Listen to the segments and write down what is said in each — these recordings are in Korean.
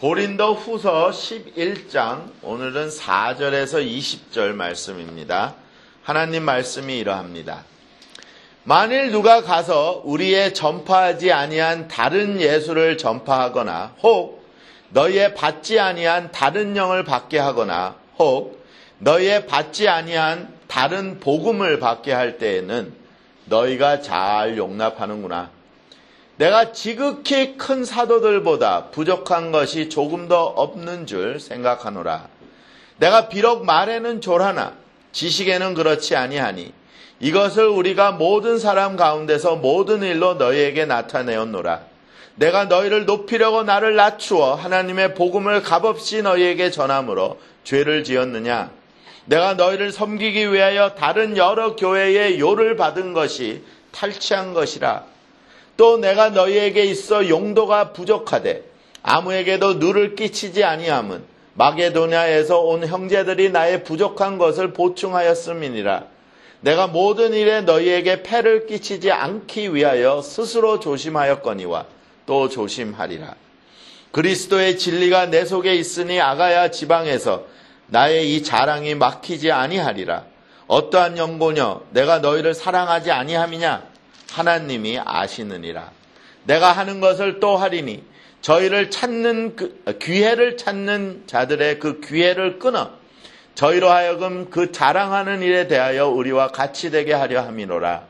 고린도 후서 11장, 오늘은 4절에서 20절 말씀입니다. 하나님 말씀이 이러합니다. 만일 누가 가서 우리의 전파하지 아니한 다른 예수를 전파하거나 혹 너희의 받지 아니한 다른 영을 받게 하거나 혹 너희의 받지 아니한 다른 복음을 받게 할 때에는 너희가 잘 용납하는구나. 내가 지극히 큰 사도들보다 부족한 것이 조금 더 없는 줄 생각하노라. 내가 비록 말에는 졸하나 지식에는 그렇지 아니하니 이것을 우리가 모든 사람 가운데서 모든 일로 너희에게 나타내었노라. 내가 너희를 높이려고 나를 낮추어 하나님의 복음을 값없이 너희에게 전함으로 죄를 지었느냐? 내가 너희를 섬기기 위하여 다른 여러 교회의 요를 받은 것이 탈취한 것이라. 또 내가 너희에게 있어 용도가 부족하되 아무에게도 누를 끼치지 아니함은 마게도냐에서 온 형제들이 나의 부족한 것을 보충하였음이니라. 내가 모든 일에 너희에게 폐를 끼치지 않기 위하여 스스로 조심하였거니와 또 조심하리라. 그리스도의 진리가 내 속에 있으니 아가야 지방에서 나의 이 자랑이 막히지 아니하리라. 어떠한 연고냐 내가 너희를 사랑하지 아니함이냐? 하나님이 아시느니라. 내가 하는 것을 또 하리니 저희를 찾는 기회를 찾는 자들의 그 기회를 끊어 저희로 하여금 그 자랑하는 일에 대하여 우리와 같이 되게 하려 함이노라.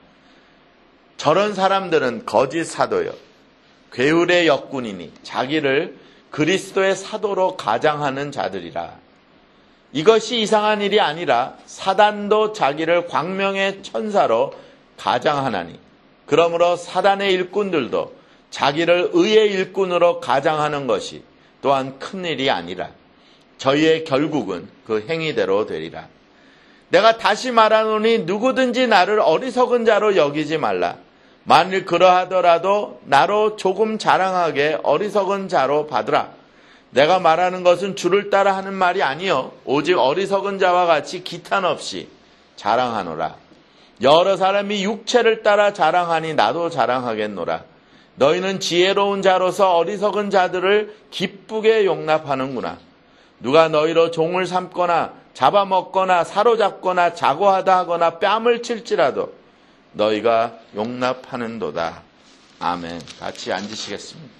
저런 사람들은 거짓 사도요 괴울의 역군이니 자기를 그리스도의 사도로 가장하는 자들이라. 이것이 이상한 일이 아니라 사단도 자기를 광명의 천사로 가장하나니 그러므로 사단의 일꾼들도 자기를 의의 일꾼으로 가장하는 것이 또한 큰일이 아니라 저희의 결국은 그 행위대로 되리라. 내가 다시 말하노니 누구든지 나를 어리석은 자로 여기지 말라. 만일 그러하더라도 나로 조금 자랑하게 어리석은 자로 받으라. 내가 말하는 것은 주를 따라 하는 말이 아니요 오직 어리석은 자와 같이 기탄 없이 자랑하노라. 여러 사람이 육체를 따라 자랑하니 나도 자랑하겠노라. 너희는 지혜로운 자로서 어리석은 자들을 기쁘게 용납하는구나. 누가 너희로 종을 삼거나 잡아먹거나 사로잡거나 자고하다 하거나 뺨을 칠지라도 너희가 용납하는도다. 아멘. 같이 앉으시겠습니다.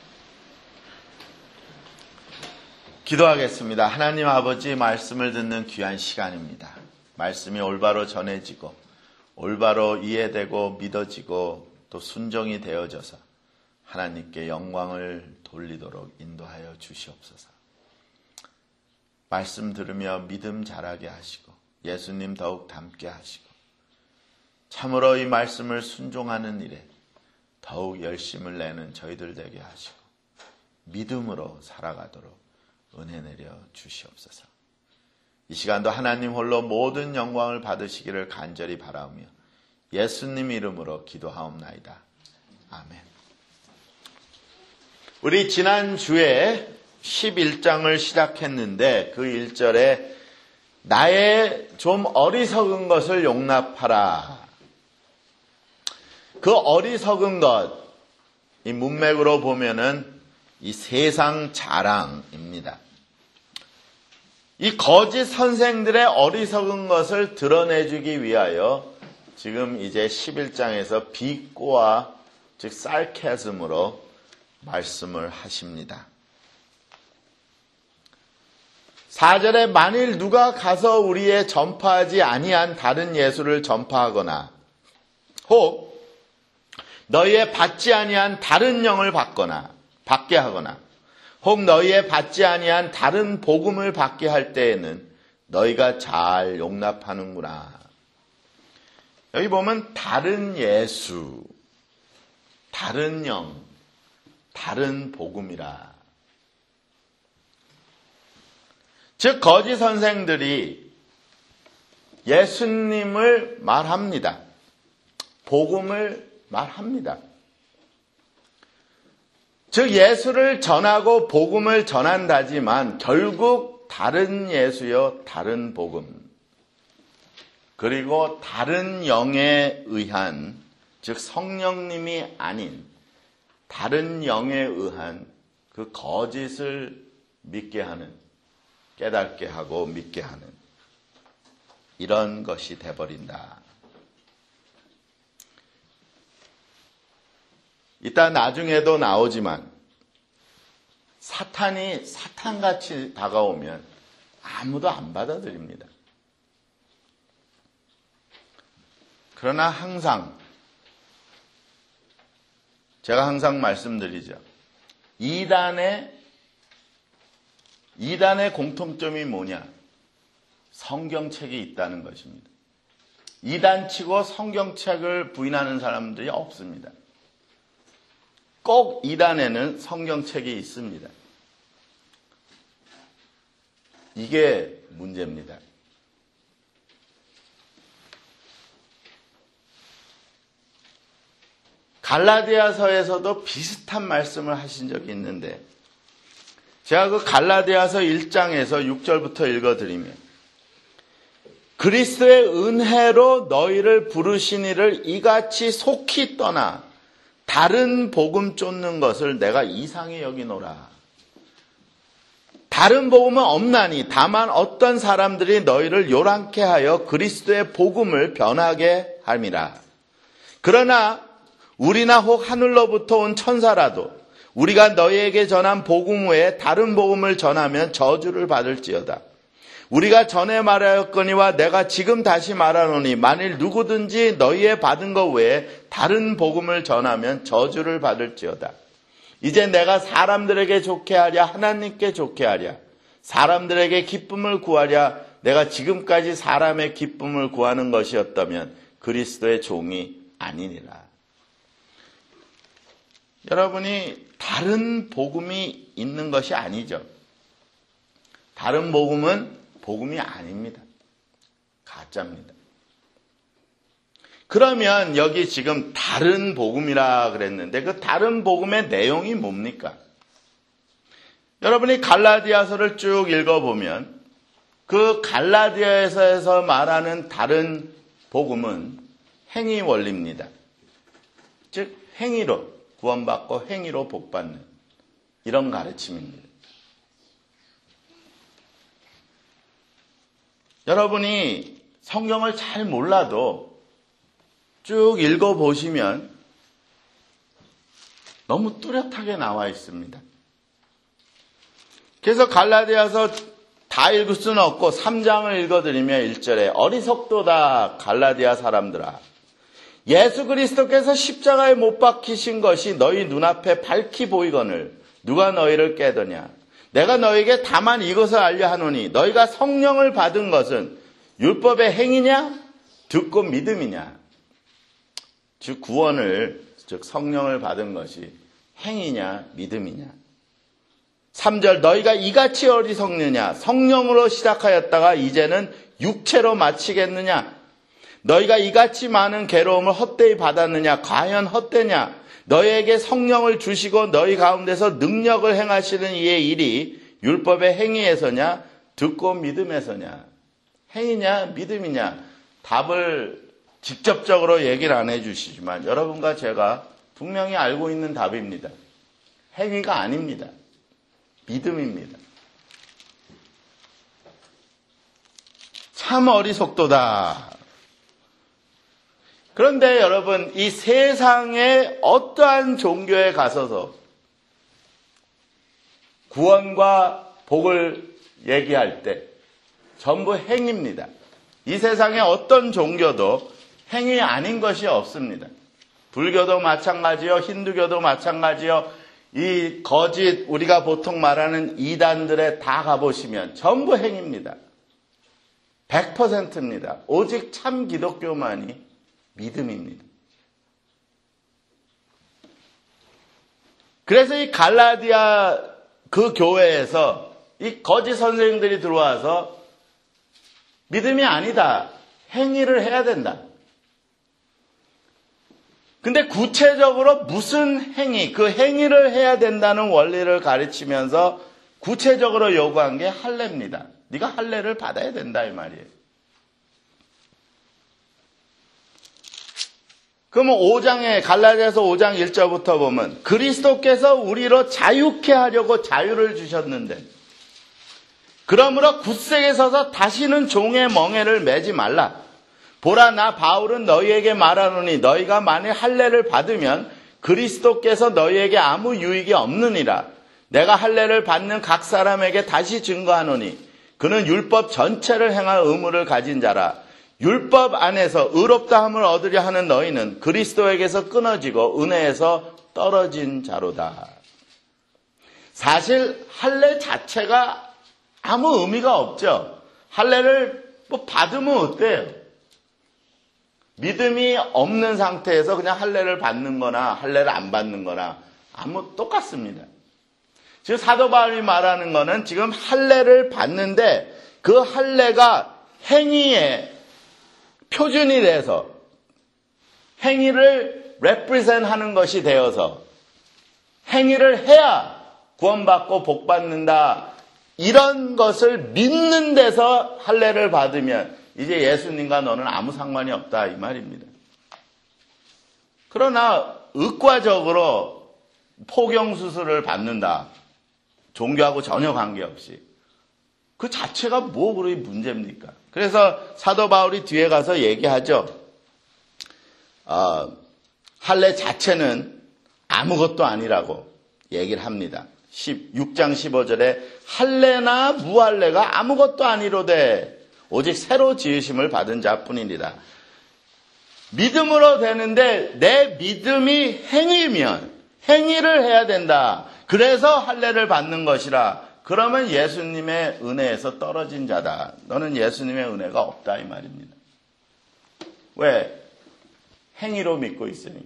기도하겠습니다. 하나님 아버지, 말씀을 듣는 귀한 시간입니다. 말씀이 올바로 전해지고 올바로 이해되고 믿어지고 또 순종이 되어져서 하나님께 영광을 돌리도록 인도하여 주시옵소서. 말씀 들으며 믿음 자라게 하시고 예수님 더욱 닮게 하시고 참으로 이 말씀을 순종하는 일에 더욱 열심을 내는 저희들 되게 하시고 믿음으로 살아가도록 은혜 내려 주시옵소서. 이 시간도 하나님 홀로 모든 영광을 받으시기를 간절히 바라오며 예수님 이름으로 기도하옵나이다. 아멘. 우리 지난주에 11장을 시작했는데 그 1절에 나의 좀 어리석은 것을 용납하라. 그 어리석은 것, 이 문맥으로 보면은 이 세상 자랑입니다. 이 거짓 선생들의 어리석은 것을 드러내주기 위하여 지금 이제 11장에서 비꼬아 즉 sarcasm으로 말씀을 하십니다. 4절에 만일 누가 가서 우리의 전파하지 아니한 다른 예수를 전파하거나 혹 너희의 받지 아니한 다른 영을 받게 하거나 혹 너희의 받지 아니한 다른 복음을 받게 할 때에는 너희가 잘 용납하는구나. 여기 보면 다른 예수, 다른 영, 다른 복음이라. 즉 거짓 선생들이 예수님을 말합니다. 복음을 말합니다. 즉 예수를 전하고 복음을 전한다지만 결국 다른 예수여 다른 복음 그리고 다른 영에 의한 즉 성령님이 아닌 다른 영에 의한 그 거짓을 믿게 하는, 깨닫게 하고 믿게 하는 이런 것이 돼버린다. 이따 나중에도 나오지만 사탄이 사탄같이 다가오면 아무도 안 받아들입니다. 그러나 항상 제가 항상 말씀드리죠. 이단의 공통점이 뭐냐? 성경책이 있다는 것입니다. 이단치고 성경책을 부인하는 사람들이 없습니다. 꼭 이단에는 성경책이 있습니다. 이게 문제입니다. 갈라디아서에서도 비슷한 말씀을 하신 적이 있는데 제가 그 갈라디아서 1장에서 6절부터 읽어드리면 그리스도의 은혜로 너희를 부르신 이를 이같이 속히 떠나 다른 복음 쫓는 것을 내가 이상히 여기노라. 다른 복음은 없나니 다만 어떤 사람들이 너희를 요란케 하여 그리스도의 복음을 변하게 함이라. 그러나 우리나 혹 하늘로부터 온 천사라도 우리가 너희에게 전한 복음 외에 다른 복음을 전하면 저주를 받을지어다. 우리가 전에 말하였거니와 내가 지금 다시 말하노니 만일 누구든지 너희의 받은 것 외에 다른 복음을 전하면 저주를 받을지어다. 이제 내가 사람들에게 좋게 하랴 하나님께 좋게 하랴 사람들에게 기쁨을 구하랴 내가 지금까지 사람의 기쁨을 구하는 것이었다면 그리스도의 종이 아니니라. 여러분이 다른 복음이 있는 것이 아니죠. 다른 복음은 복음이 아닙니다. 가짜입니다. 그러면 여기 지금 다른 복음이라 그랬는데 그 다른 복음의 내용이 뭡니까? 여러분이 갈라디아서를 쭉 읽어보면 그 갈라디아서에서 말하는 다른 복음은 행위 원리입니다. 즉 행위로 구원받고 행위로 복받는 이런 가르침입니다. 여러분이 성경을 잘 몰라도 쭉 읽어보시면 너무 뚜렷하게 나와 있습니다. 그래서 갈라디아서 다 읽을 수는 없고 3장을 읽어드리면 1절에 어리석도다 갈라디아 사람들아 예수 그리스도께서 십자가에 못 박히신 것이 너희 눈앞에 밝히 보이거늘 누가 너희를 깨더냐. 내가 너희에게 다만 이것을 알려 하노니 너희가 성령을 받은 것은 율법의 행위냐 듣고 믿음이냐. 즉 구원을 즉 성령을 받은 것이 행위냐 믿음이냐. 3절 너희가 이같이 어리석느냐 성령으로 시작하였다가 이제는 육체로 마치겠느냐. 너희가 이같이 많은 괴로움을 헛되이 받았느냐 과연 헛되냐. 너희에게 성령을 주시고 너희 가운데서 능력을 행하시는 이의 일이 율법의 행위에서냐 듣고 믿음에서냐. 행위냐 믿음이냐. 답을 직접적으로 얘기를 안 해주시지만 여러분과 제가 분명히 알고 있는 답입니다. 행위가 아닙니다. 믿음입니다. 참 어리석도다. 그런데 여러분 이 세상의 어떠한 종교에 가서서 구원과 복을 얘기할 때 전부 행위입니다. 이 세상의 어떤 종교도 행위 아닌 것이 없습니다. 불교도 마찬가지요. 힌두교도 마찬가지요. 이 거짓 우리가 보통 말하는 이단들에 다 가보시면 전부 행위입니다. 100%입니다. 오직 참 기독교만이 믿음입니다. 그래서 이 갈라디아 그 교회에서 이 거짓 선생님들이 들어와서 믿음이 아니다. 행위를 해야 된다. 근데 구체적으로 무슨 행위, 그 행위를 해야 된다는 원리를 가르치면서 구체적으로 요구한 게 할례입니다. 네가 할례를 받아야 된다 이 말이에요. 그러면 5장에 갈라디아서 5장 1절부터 보면 그리스도께서 우리로 자유케 하려고 자유를 주셨는데 그러므로 굳세게 서서 다시는 종의 멍에를 매지 말라. 보라, 나 바울은 너희에게 말하노니 너희가 만일 할례를 받으면 그리스도께서 너희에게 아무 유익이 없느니라. 내가 할례를 받는 각 사람에게 다시 증거하노니 그는 율법 전체를 행할 의무를 가진 자라. 율법 안에서 의롭다함을 얻으려 하는 너희는 그리스도에게서 끊어지고 은혜에서 떨어진 자로다. 사실 할례 자체가 아무 의미가 없죠. 할례를 받으면 어때요? 믿음이 없는 상태에서 그냥 할례를 받는 거나 할례를 안 받는 거나 똑같습니다. 지금 사도 바울이 말하는 거는 지금 할례를 받는데 그 할례가 행위의 표준이 돼서 행위를 represent 하는 것이 되어서 행위를 해야 구원받고 복받는다. 이런 것을 믿는 데서 할례를 받으면 이제 예수님과 너는 아무 상관이 없다 이 말입니다. 그러나 의과적으로 포경수술을 받는다. 종교하고 전혀 관계없이. 그 자체가 뭐 그리 문제입니까? 그래서 사도 바울이 뒤에 가서 얘기하죠. 할례 자체는 아무것도 아니라고 얘기를 합니다. 6장 15절에 할례나 무할례가 아무것도 아니로되 오직 새로 지으심을 받은 자뿐이니라. 믿음으로 되는데 내 믿음이 행위면 행위를 해야 된다. 그래서 할례를 받는 것이라. 그러면 예수님의 은혜에서 떨어진 자다. 너는 예수님의 은혜가 없다 이 말입니다. 왜? 행위로 믿고 있으니까.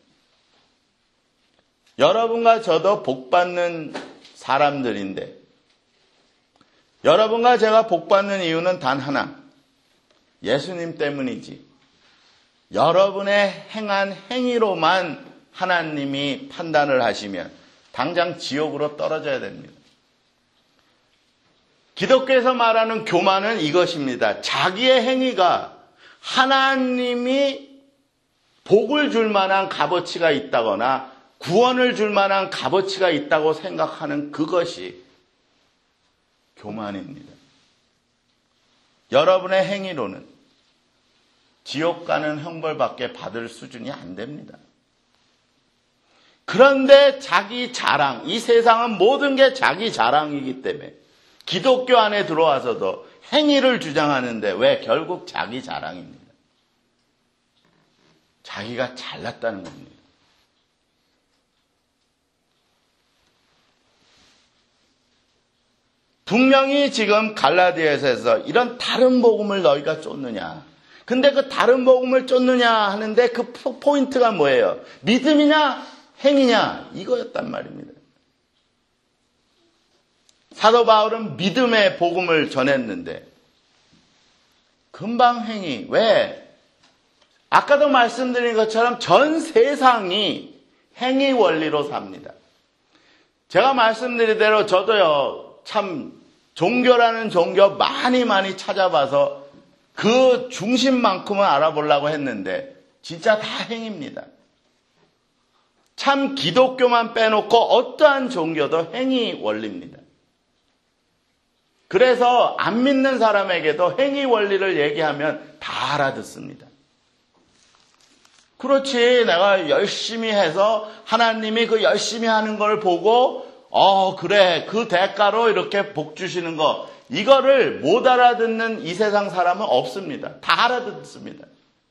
여러분과 저도 복받는 사람들인데 여러분과 제가 복받는 이유는 단 하나. 예수님 때문이지. 여러분의 행한 행위로만 하나님이 판단을 하시면 당장 지옥으로 떨어져야 됩니다. 기독교에서 말하는 교만은 이것입니다. 자기의 행위가 하나님이 복을 줄 만한 값어치가 있다거나 구원을 줄 만한 값어치가 있다고 생각하는 그것이 교만입니다. 여러분의 행위로는 지옥 가는 형벌밖에 받을 수준이 안 됩니다. 그런데 자기 자랑, 이 세상은 모든 게 자기 자랑이기 때문에 기독교 안에 들어와서도 행위를 주장하는데 왜? 결국 자기 자랑입니다. 자기가 잘났다는 겁니다. 분명히 지금 갈라디아서에서 이런 다른 복음을 너희가 쫓느냐. 근데 그 다른 복음을 쫓느냐 하는데 그 포인트가 뭐예요? 믿음이냐 행위냐 이거였단 말입니다. 사도 바울은 믿음의 복음을 전했는데 금방 행위. 왜? 아까도 말씀드린 것처럼 전 세상이 행위 원리로 삽니다. 제가 말씀드린 대로 저도요 참 종교라는 종교 많이 찾아봐서 그 중심만큼은 알아보려고 했는데 진짜 다 행위입니다. 참 기독교만 빼놓고 어떠한 종교도 행위 원리입니다. 그래서 안 믿는 사람에게도 행위 원리를 얘기하면 다 알아듣습니다. 그렇지, 내가 열심히 해서 하나님이 그 열심히 하는 걸 보고 그래, 그 대가로 이렇게 복 주시는 거, 이거를 못 알아듣는 이 세상 사람은 없습니다. 다 알아듣습니다.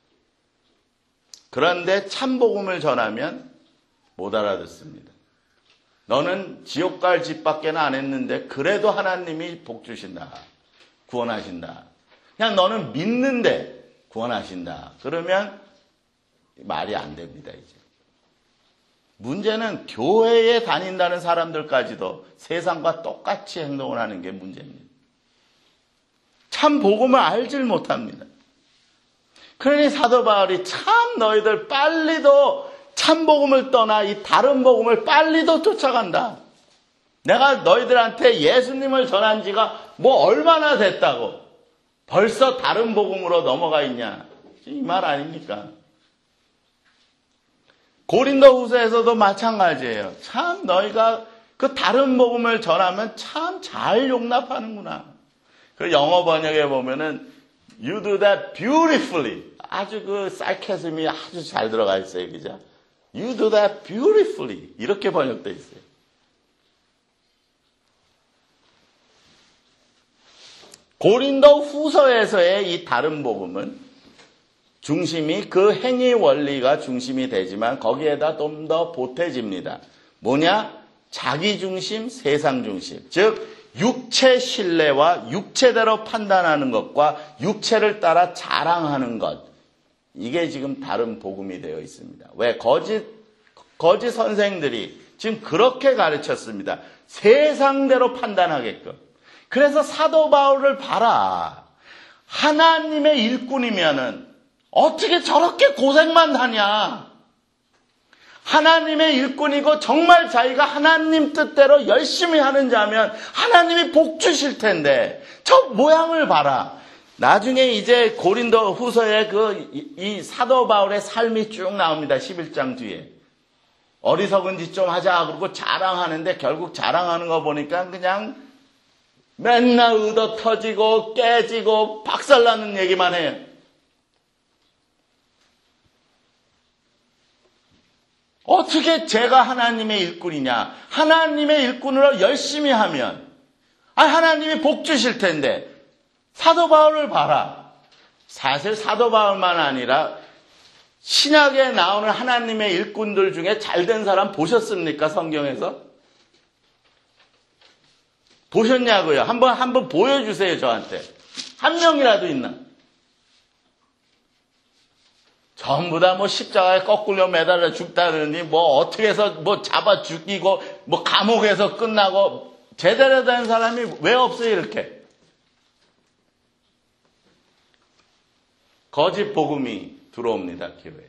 그런데 참복음을 전하면 못 알아듣습니다. 너는 지옥 갈 짓밖에 안 했는데 그래도 하나님이 복 주신다. 구원하신다. 그냥 너는 믿는데 구원하신다. 그러면 말이 안 됩니다, 이제. 문제는 교회에 다닌다는 사람들까지도 세상과 똑같이 행동을 하는 게 문제입니다. 참 복음을 알질 못합니다. 그러니 사도 바울이 참 너희들 빨리도 참 복음을 떠나 이 다른 복음을 빨리도 쫓아간다. 내가 너희들한테 예수님을 전한 지가 뭐 얼마나 됐다고 벌써 다른 복음으로 넘어가 있냐. 이 말 아닙니까? 고린도 후서에서도 마찬가지예요. 참 너희가 그 다른 복음을 전하면 참 잘 용납하는구나. 그 영어 번역에 보면은 You do that beautifully. 아주 그 sarcasm이 아주 잘 들어가 있어요. 그죠? You do that beautifully. 이렇게 번역되어 있어요. 고린도 후서에서의 이 다른 복음은 중심이 그 행위 원리가 중심이 되지만 거기에다 좀 더 보태집니다. 뭐냐? 자기 중심, 세상 중심. 즉 육체 신뢰와 육체대로 판단하는 것과 육체를 따라 자랑하는 것. 이게 지금 다른 복음이 되어 있습니다. 왜? 거짓 선생들이 지금 그렇게 가르쳤습니다. 세상대로 판단하게끔. 그래서 사도 바울을 봐라. 하나님의 일꾼이면은 어떻게 저렇게 고생만 하냐. 하나님의 일꾼이고 정말 자기가 하나님 뜻대로 열심히 하는 자면 하나님이 복 주실 텐데 저 모양을 봐라. 나중에 이제 고린도 후서에 이 사도 바울의 삶이 쭉 나옵니다. 11장 뒤에. 어리석은 짓 좀 하자 그러고 자랑하는데 결국 자랑하는 거 보니까 그냥 맨날 얻어 터지고 깨지고 박살나는 얘기만 해요. 어떻게 제가 하나님의 일꾼이냐. 하나님의 일꾼으로 열심히 하면 하나님이 복 주실 텐데 사도 바울을 봐라. 사실 사도 바울만 아니라 신약에 나오는 하나님의 일꾼들 중에 잘된 사람 보셨습니까? 성경에서? 보셨냐고요? 한번 보여주세요, 저한테. 한 명이라도 있나? 전부 다 십자가에 거꾸로 매달려 죽다느니 어떻게 해서 잡아 죽이고 감옥에서 끝나고 제대로 된 사람이 왜 없어요, 이렇게? 거짓 복음이 들어옵니다, 교회에.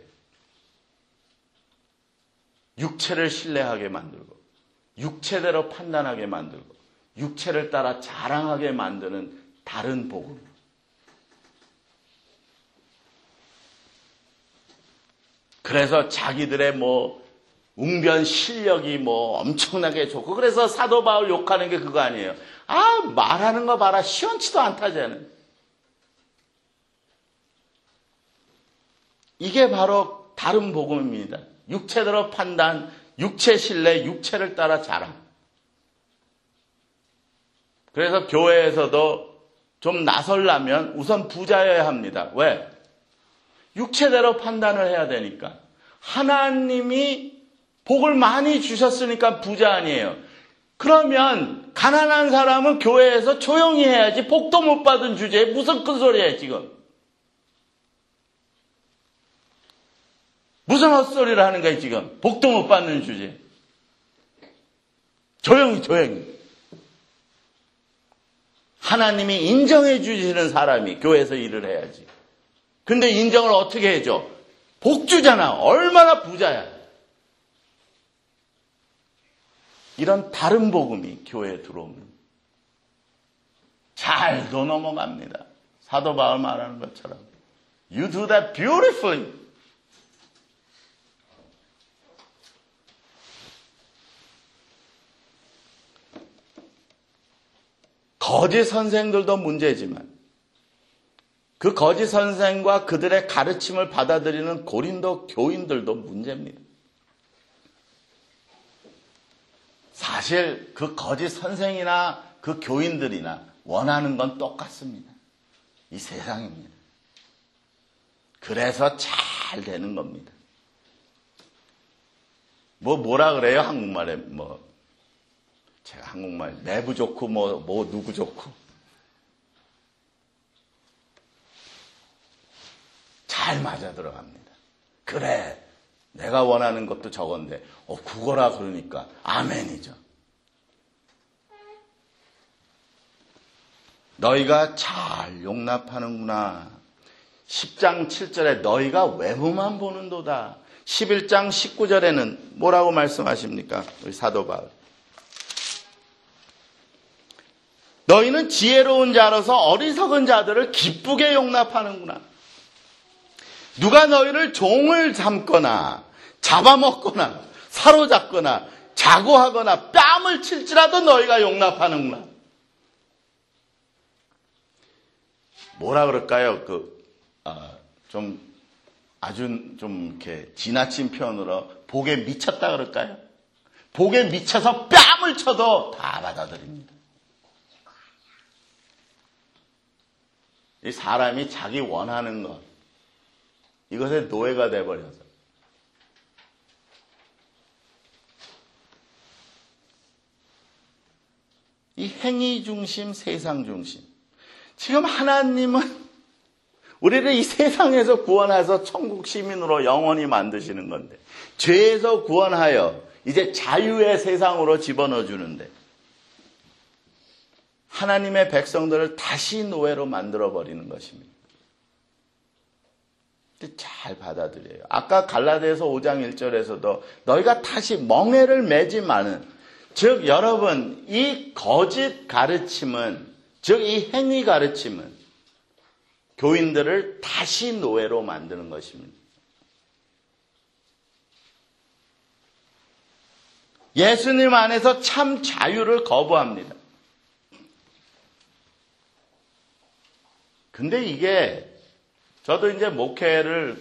육체를 신뢰하게 만들고 육체대로 판단하게 만들고 육체를 따라 자랑하게 만드는 다른 복음. 그래서 자기들의 웅변 실력이 엄청나게 좋고 그래서 사도 바울 욕하는 게 그거 아니에요. 말하는 거 봐라. 시원치도 않다잖아요. 이게 바로 다른 복음입니다. 육체대로 판단, 육체 신뢰, 육체를 따라 자랑. 그래서 교회에서도 좀 나설려면 우선 부자여야 합니다. 왜? 육체대로 판단을 해야 되니까. 하나님이 복을 많이 주셨으니까 부자 아니에요. 그러면 가난한 사람은 교회에서 조용히 해야지. 복도 못 받은 주제에 무슨 큰 소리야 지금. 무슨 헛소리를 하는 거야 지금. 복도 못 받는 주제. 조용히. 하나님이 인정해 주시는 사람이 교회에서 일을 해야지. 근데 인정을 어떻게 해줘? 복주잖아. 얼마나 부자야. 이런 다른 복음이 교회에 들어오면 잘도 넘어갑니다. 사도 바울 말하는 것처럼 You do that beautifully. 거짓 선생들도 문제지만 그 거짓 선생과 그들의 가르침을 받아들이는 고린도 교인들도 문제입니다. 사실 그 거짓 선생이나 그 교인들이나 원하는 건 똑같습니다. 이 세상입니다. 그래서 잘 되는 겁니다. 뭐라 그래요? 한국말에 제가 한국말 내부 좋고 누구 좋고 잘 맞아 들어갑니다. 그래 내가 원하는 것도 저건데 그거라 그러니까 아멘이죠. 너희가 잘 용납하는구나. 10장 7절에 너희가 외모만 보는도다. 11장 19절에는 뭐라고 말씀하십니까? 우리 사도 바울. 너희는 지혜로운 자로서 어리석은 자들을 기쁘게 용납하는구나. 누가 너희를 종을 삼거나 잡아먹거나 사로잡거나 자고하거나 뺨을 칠지라도 너희가 용납하는구나. 뭐라 그럴까요? 아주 좀 이렇게 지나친 표현으로 복에 미쳤다 그럴까요? 복에 미쳐서 뺨을 쳐도 다 받아들입니다. 이 사람이 자기 원하는 것, 이것에 노예가 돼버려서. 이 행위 중심, 세상 중심. 지금 하나님은 우리를 이 세상에서 구원해서 천국 시민으로 영원히 만드시는 건데, 죄에서 구원하여 이제 자유의 세상으로 집어넣어 주는데, 하나님의 백성들을 다시 노예로 만들어 버리는 것입니다. 잘 받아들여요. 아까 갈라디아서 5장 1절에서도 너희가 다시 멍에를 매지 마는, 즉 여러분, 이 거짓 가르침은, 즉 이 행위 가르침은 교인들을 다시 노예로 만드는 것입니다. 예수님 안에서 참 자유를 거부합니다. 근데 이게, 저도 이제 목회를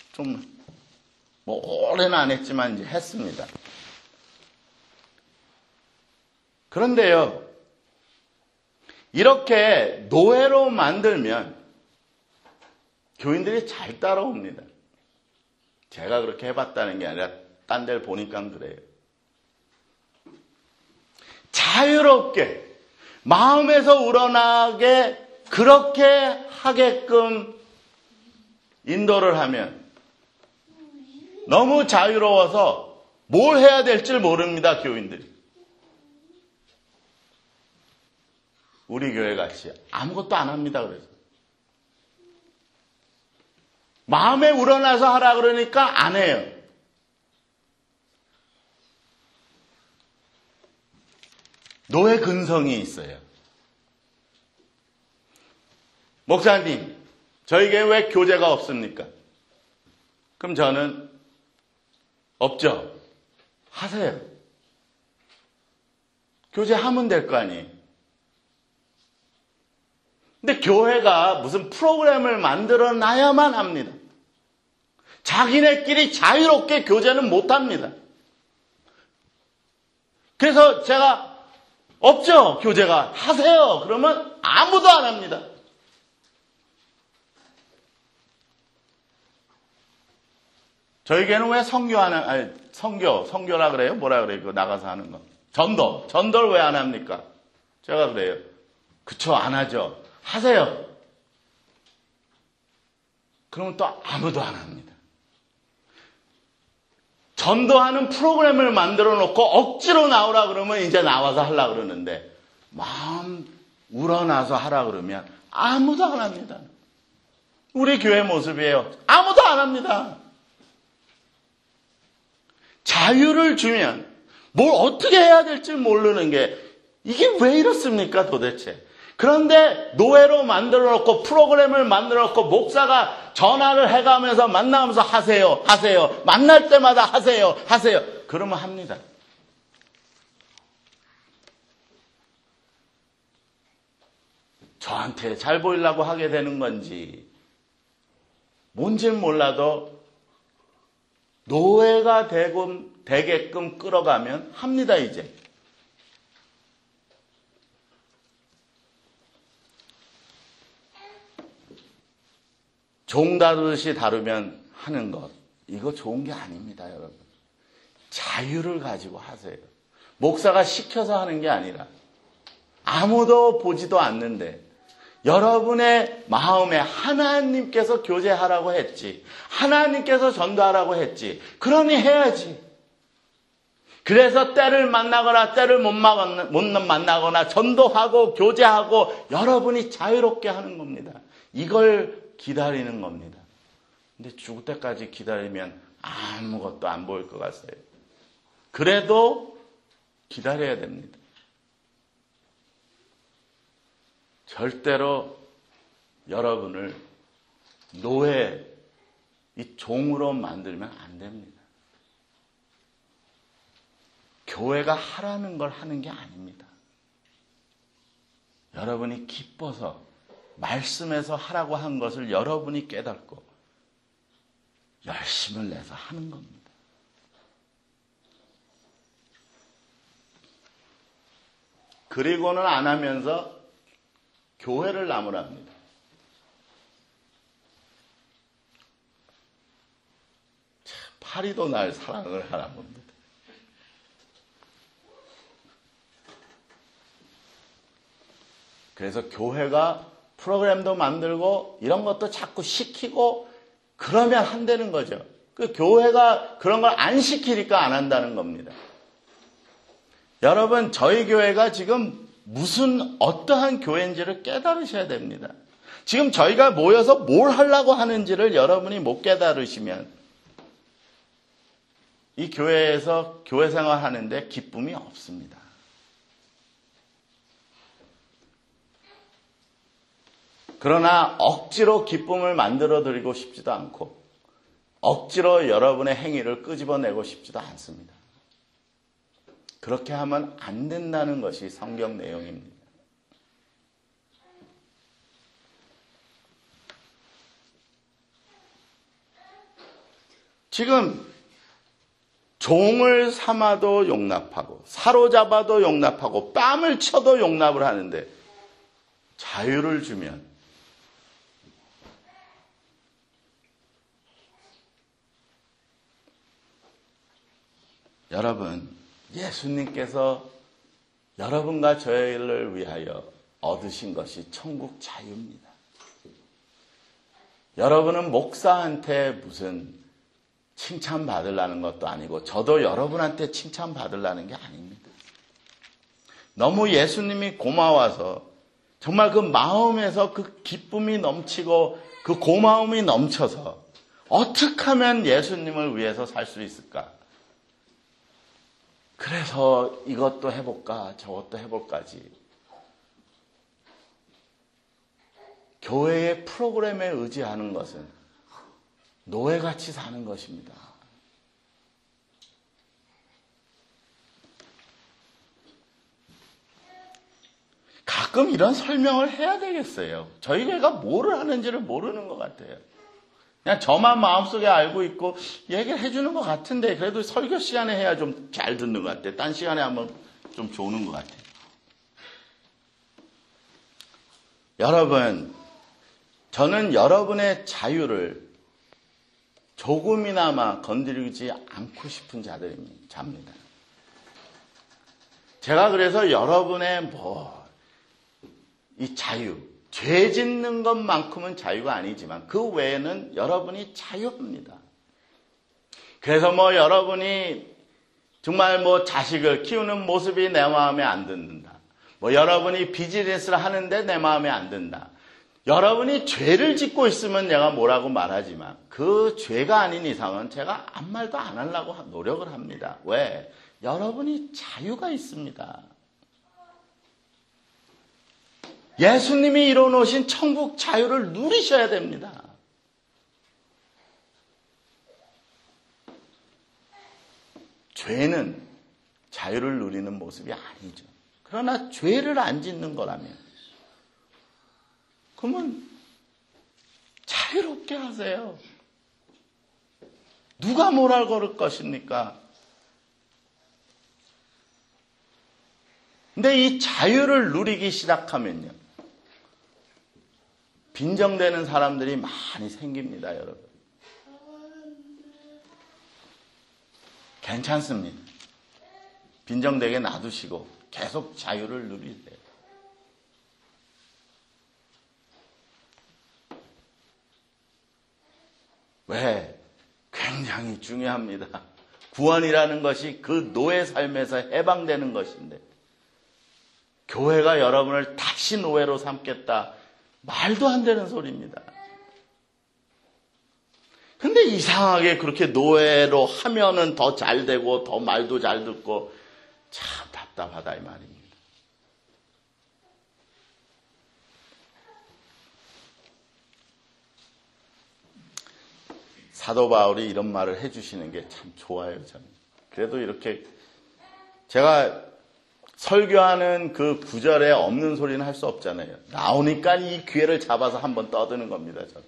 오래는 안 했지만 이제 했습니다. 그런데요, 이렇게 노예로 만들면 교인들이 잘 따라옵니다. 제가 그렇게 해봤다는 게 아니라 딴 데를 보니까 그래요. 자유롭게 마음에서 우러나게 그렇게 하게끔 인도를 하면 너무 자유로워서 뭘 해야 될지 모릅니다, 교인들이. 우리 교회 같이 아무것도 안 합니다. 그래서 마음에 우러나서 하라 그러니까 안 해요. 노예 근성이 있어요. 목사님, 저에게 왜 교제가 없습니까? 그럼 저는 없죠. 하세요. 교제하면 될 거 아니에요. 근데 교회가 무슨 프로그램을 만들어 놔야만 합니다. 자기네끼리 자유롭게 교제는 못합니다. 그래서 제가 없죠, 교제가. 하세요. 그러면 아무도 안 합니다. 저에게는 왜 성교라 그래요? 뭐라 그래요? 그거 나가서 하는 거. 전도를 왜 안 합니까? 제가 그래요. 그쵸, 안 하죠. 하세요. 그러면 또 아무도 안 합니다. 전도하는 프로그램을 만들어 놓고 억지로 나오라 그러면 이제 나와서 하려고 그러는데, 마음 우러나서 하라 그러면 아무도 안 합니다. 우리 교회 모습이에요. 아무도 안 합니다. 자유를 주면 뭘 어떻게 해야 될지 모르는 게, 이게 왜 이렇습니까 도대체? 그런데 노예로 만들어 놓고 프로그램을 만들어 놓고 목사가 전화를 해가면서 만나면서 하세요. 만날 때마다 하세요. 그러면 합니다. 저한테 잘 보이려고 하게 되는 건지 뭔지는 몰라도 노예가 되게끔 끌어가면 합니다, 이제. 종 다루듯이 다루면 하는 것, 이거 좋은 게 아닙니다, 여러분. 자유를 가지고 하세요. 목사가 시켜서 하는 게 아니라, 아무도 보지도 않는데 여러분의 마음에 하나님께서 교제하라고 했지, 하나님께서 전도하라고 했지, 그러니 해야지. 그래서 때를 만나거나 때를 못 만나거나 전도하고 교제하고 여러분이 자유롭게 하는 겁니다. 이걸 기다리는 겁니다. 근데 죽을 때까지 기다리면 아무것도 안 보일 것 같아요. 그래도 기다려야 됩니다. 절대로 여러분을 노예, 이 종으로 만들면 안 됩니다. 교회가 하라는 걸 하는 게 아닙니다. 여러분이 기뻐서 말씀에서 하라고 한 것을 여러분이 깨닫고 열심을 내서 하는 겁니다. 그리고는 안 하면서 교회를 나무랍니다. 파리도 날 사랑을 하나 봅니다. 그래서 교회가 프로그램도 만들고 이런 것도 자꾸 시키고 그러면 한다는 거죠. 그 교회가 그런 걸 안 시키니까 안 한다는 겁니다. 여러분, 저희 교회가 지금 무슨 어떠한 교회인지를 깨달으셔야 됩니다. 지금 저희가 모여서 뭘 하려고 하는지를 여러분이 못 깨달으시면 이 교회에서 교회 생활하는데 기쁨이 없습니다. 그러나 억지로 기쁨을 만들어 드리고 싶지도 않고 억지로 여러분의 행위를 끄집어내고 싶지도 않습니다. 그렇게 하면 안 된다는 것이 성경 내용입니다. 지금 종을 삼아도 용납하고 사로잡아도 용납하고 뺨을 쳐도 용납을 하는데 자유를 주면 여러분, 예수님께서 여러분과 저희를 위하여 얻으신 것이 천국 자유입니다. 여러분은 목사한테 무슨 칭찬받으려는 것도 아니고 저도 여러분한테 칭찬받으려는 게 아닙니다. 너무 예수님이 고마워서 정말 그 마음에서 그 기쁨이 넘치고 그 고마움이 넘쳐서 어떻게 하면 예수님을 위해서 살 수 있을까? 그래서 이것도 해볼까 저것도 해볼까지 교회의 프로그램에 의지하는 것은 노예같이 사는 것입니다. 가끔 이런 설명을 해야 되겠어요. 저희 교회가 뭐를 하는지를 모르는 것 같아요. 그냥 저만 마음속에 알고 있고 얘기를 해주는 것 같은데 그래도 설교 시간에 해야 좀 잘 듣는 것 같아요. 딴 시간에 하면 좀 좋은 것 같아요. 여러분, 저는 여러분의 자유를 조금이나마 건드리지 않고 싶은 자입니다. 제가 그래서 여러분의 이 자유, 죄 짓는 것만큼은 자유가 아니지만 그 외에는 여러분이 자유합니다. 그래서 여러분이 정말 자식을 키우는 모습이 내 마음에 안 든다. 여러분이 비즈니스를 하는데 내 마음에 안 든다. 여러분이 죄를 짓고 있으면 내가 뭐라고 말하지만 그 죄가 아닌 이상은 제가 아무 말도 안 하려고 노력을 합니다. 왜? 여러분이 자유가 있습니다. 예수님이 이뤄놓으신 천국 자유를 누리셔야 됩니다. 죄는 자유를 누리는 모습이 아니죠. 그러나 죄를 안 짓는 거라면 그러면 자유롭게 하세요. 누가 뭐랄 거를 것입니까? 근데 이 자유를 누리기 시작하면요. 빈정되는 사람들이 많이 생깁니다, 여러분. 괜찮습니다. 빈정되게 놔두시고 계속 자유를 누리세요. 왜? 굉장히 중요합니다. 구원이라는 것이 그 노예 삶에서 해방되는 것인데 교회가 여러분을 다시 노예로 삼겠다. 말도 안 되는 소리입니다. 근데 이상하게 그렇게 노예로 하면은 더 잘 되고 더 말도 잘 듣고 참 답답하다 이 말입니다. 사도 바울이 이런 말을 해주시는 게 참 좋아요, 저는. 그래도 이렇게 제가 설교하는 그 구절에 없는 소리는 할 수 없잖아요. 나오니까 이 기회를 잡아서 한번 떠드는 겁니다. 저도.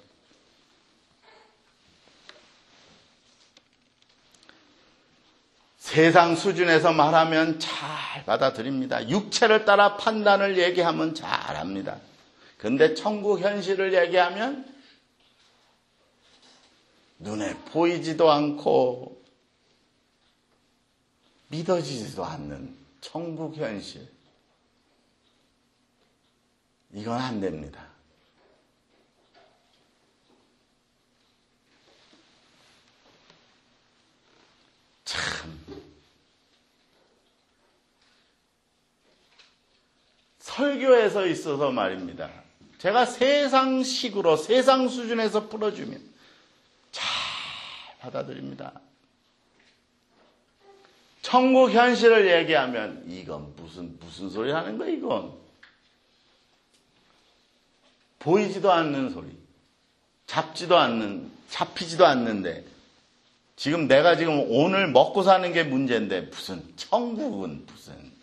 세상 수준에서 말하면 잘 받아들입니다. 육체를 따라 판단을 얘기하면 잘합니다. 근데 천국 현실을 얘기하면 눈에 보이지도 않고 믿어지지도 않는 천국 현실. 이건 안 됩니다. 참. 설교에서 있어서 말입니다. 제가 세상식으로 세상 수준에서 풀어주면 잘 받아들입니다. 천국 현실을 얘기하면 이건 무슨 소리 하는 거야 이건. 보이지도 않는 소리. 잡히지도 않는데 지금 내가 지금 오늘 먹고 사는 게 문제인데 무슨 천국은 무슨.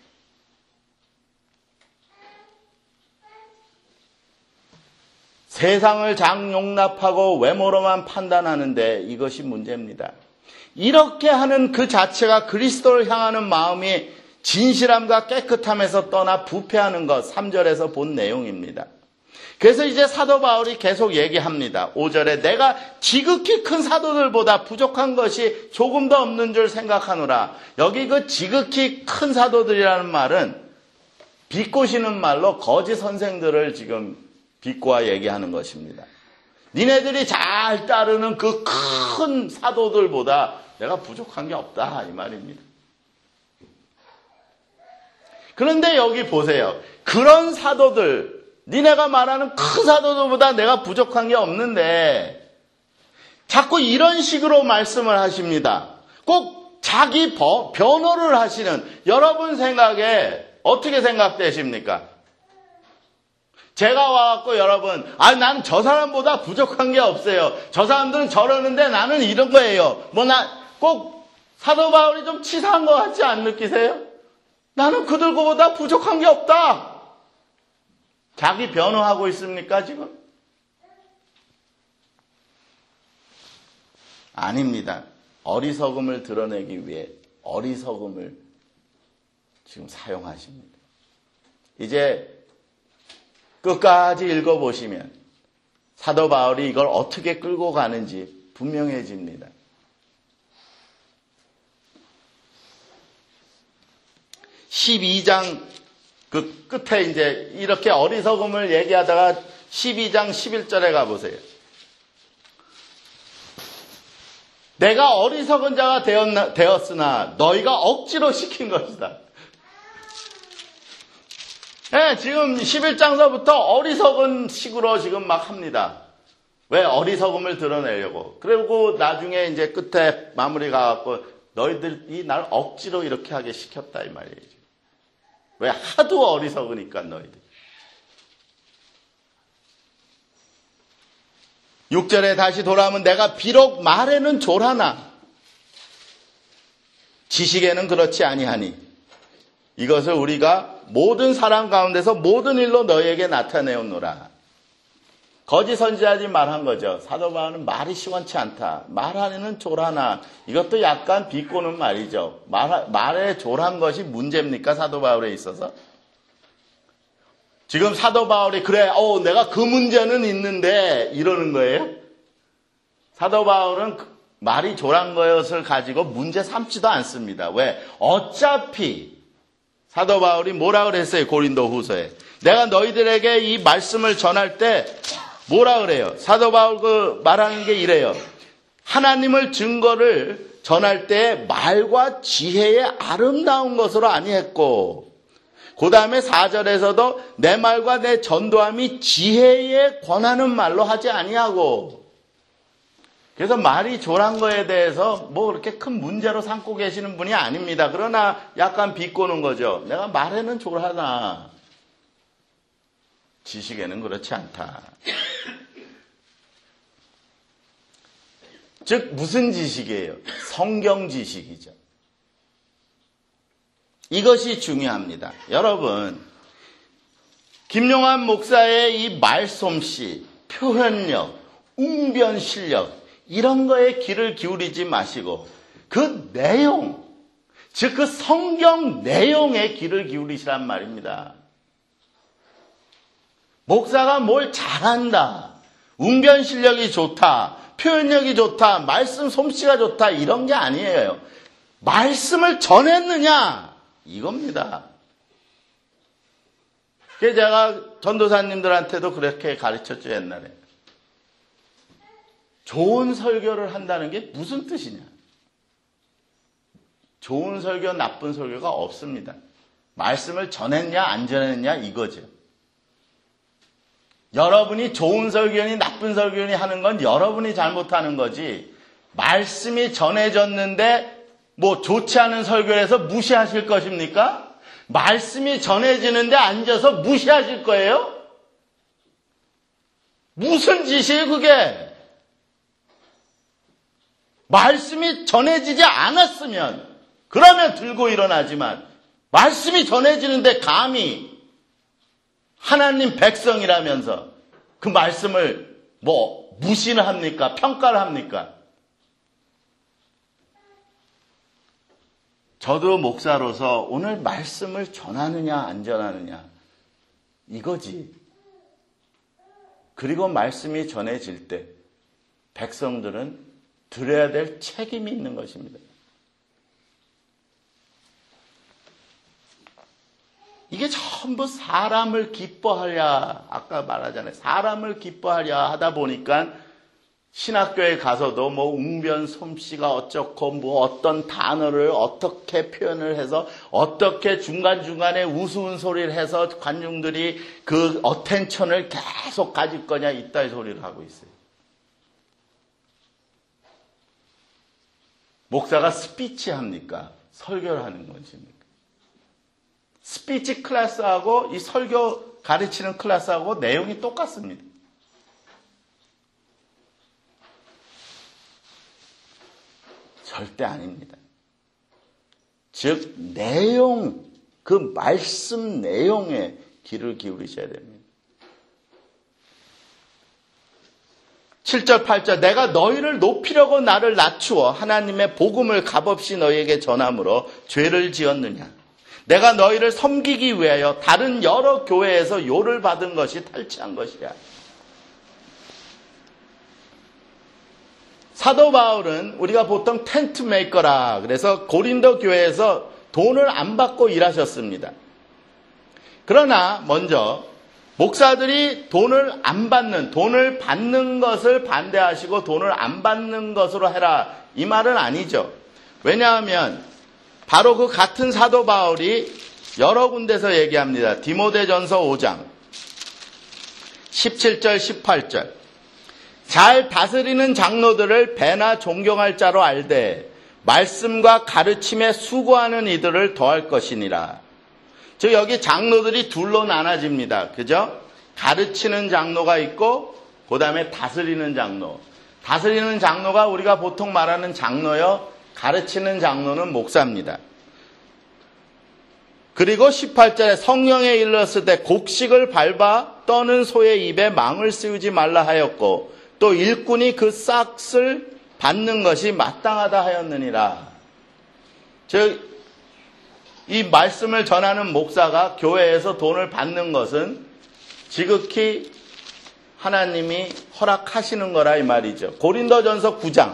세상을 장용납하고 외모로만 판단하는데 이것이 문제입니다. 이렇게 하는 그 자체가 그리스도를 향하는 마음이 진실함과 깨끗함에서 떠나 부패하는 것, 3절에서 본 내용입니다. 그래서 이제 사도 바울이 계속 얘기합니다. 5절에 내가 지극히 큰 사도들보다 부족한 것이 조금도 없는 줄 생각하노라. 여기 그 지극히 큰 사도들이라는 말은 비꼬시는 말로 거짓 선생들을 지금 비꼬아 얘기하는 것입니다. 니네들이 잘 따르는 그 큰 사도들보다 내가 부족한 게 없다 이 말입니다. 그런데 여기 보세요. 그런 사도들, 니네가 말하는 큰 사도들보다 내가 부족한 게 없는데 자꾸 이런 식으로 말씀을 하십니다. 꼭 자기 변호를 하시는 여러분 생각에 어떻게 생각되십니까? 제가 와갖고 여러분, 난 저 사람보다 부족한 게 없어요. 저 사람들은 저러는데 나는 이런 거예요. 꼭 사도 바울이 좀 치사한 것 같지 안 느끼세요? 나는 그들보다 부족한 게 없다. 자기 변호하고 있습니까, 지금? 아닙니다. 어리석음을 드러내기 위해 어리석음을 지금 사용하십니다. 이제 끝까지 읽어보시면 사도 바울이 이걸 어떻게 끌고 가는지 분명해집니다. 12장 그 끝에 이제 이렇게 어리석음을 얘기하다가 12장 11절에 가보세요. 내가 어리석은 자가 되었으나 너희가 억지로 시킨 것이다. 네, 지금 11장서부터 어리석은 식으로 지금 막 합니다. 왜? 어리석음을 드러내려고. 그리고 나중에 이제 끝에 마무리 가갖고 너희들이 날 억지로 이렇게 하게 시켰다 이 말이에요. 왜? 하도 어리석으니까 너희들. 6절에 다시 돌아오면 내가 비록 말에는 졸하나 지식에는 그렇지 아니하니 이것을 우리가 모든 사람 가운데서 모든 일로 너희에게 나타내었노라. 거짓 선지자들이 말한 거죠. 사도 바울은 말이 시원치 않다. 말 안에는 졸하나. 이것도 약간 비꼬는 말이죠. 말에 졸한 것이 문제입니까? 사도 바울에 있어서? 지금 사도 바울이 그래, 내가 그 문제는 있는데 이러는 거예요? 사도 바울은 말이 졸한 것을 가지고 문제 삼지도 않습니다. 왜? 어차피 사도 바울이 뭐라 그랬어요? 고린도 후서에. 내가 너희들에게 이 말씀을 전할 때 뭐라 그래요? 사도 바울 그 말하는 게 이래요. 하나님을 증거를 전할 때 말과 지혜의 아름다운 것으로 아니했고 그 다음에 4절에서도 내 말과 내 전도함이 지혜에 권하는 말로 하지 아니하고 그래서 말이 졸한 거에 대해서 뭐 그렇게 큰 문제로 삼고 계시는 분이 아닙니다. 그러나 약간 비꼬는 거죠. 내가 말에는 졸하나 지식에는 그렇지 않다. 즉 무슨 지식이에요? 성경 지식이죠. 이것이 중요합니다. 여러분, 김용환 목사의 이 말솜씨, 표현력, 웅변 실력 이런 거에 귀를 기울이지 마시고 그 내용, 즉 그 성경 내용에 귀를 기울이시란 말입니다. 목사가 뭘 잘한다, 웅변 실력이 좋다, 표현력이 좋다, 말씀 솜씨가 좋다 이런 게 아니에요. 말씀을 전했느냐 이겁니다. 그래서 제가 전도사님들한테도 그렇게 가르쳤죠, 옛날에. 좋은 설교를 한다는 게 무슨 뜻이냐? 좋은 설교, 나쁜 설교가 없습니다. 말씀을 전했냐, 안 전했냐, 이거죠. 여러분이 좋은 설교니 나쁜 설교니 하는 건 여러분이 잘못하는 거지, 말씀이 전해졌는데 뭐 좋지 않은 설교를 해서 무시하실 것입니까? 말씀이 전해지는데 앉아서 무시하실 거예요? 무슨 짓이에요, 그게? 말씀이 전해지지 않았으면 그러면 들고 일어나지만 말씀이 전해지는데 감히 하나님 백성이라면서 그 말씀을 뭐 무시를 합니까? 평가를 합니까? 저도 목사로서 오늘 말씀을 전하느냐 안 전하느냐 이거지. 그리고 말씀이 전해질 때 백성들은 들어야 될 책임이 있는 것입니다. 이게 전부 사람을 기뻐하랴, 아까 말하잖아요. 사람을 기뻐하랴 하다 보니까 신학교에 가서도 뭐 웅변 솜씨가 어쩌고 뭐 어떤 단어를 어떻게 표현을 해서 어떻게 중간중간에 우스운 소리를 해서 관중들이 그 어텐션을 계속 가질 거냐 이따위 소리를 하고 있어요. 목사가 스피치 합니까? 설교를 하는 것입니까? 스피치 클래스하고 이 설교 가르치는 클래스하고 내용이 똑같습니다. 절대 아닙니다. 즉 내용, 그 말씀 내용에 귀를 기울이셔야 됩니다. 7절 8절 내가 너희를 높이려고 나를 낮추어 하나님의 복음을 값없이 너희에게 전함으로 죄를 지었느냐. 내가 너희를 섬기기 위하여 다른 여러 교회에서 요를 받은 것이 탈취한 것이야. 사도 바울은 우리가 보통 텐트 메이커라 그래서 고린도 교회에서 돈을 안 받고 일하셨습니다. 그러나 먼저 목사들이 돈을 받는 것을 반대하시고 돈을 안 받는 것으로 해라 이 말은 아니죠. 왜냐하면 바로 그 같은 사도 바울이 여러 군데서 얘기합니다. 디모데전서 5장 17절 18절 잘 다스리는 장로들을 배나 존경할 자로 알되 말씀과 가르침에 수고하는 이들을 더할 것이니라. 즉 여기 장로들이 둘로 나눠집니다. 그죠? 가르치는 장로가 있고 그 다음에 다스리는 장로. 다스리는 장로가 우리가 보통 말하는 장로요. 가르치는 장로는 목사입니다. 그리고 18절에 성령에 이르렀을 때 곡식을 밟아 떠는 소의 입에 망을 씌우지 말라 하였고 또 일꾼이 그 싹을 받는 것이 마땅하다 하였느니라. 즉 이 말씀을 전하는 목사가 교회에서 돈을 받는 것은 지극히 하나님이 허락하시는 거라 이 말이죠. 고린도전서 9장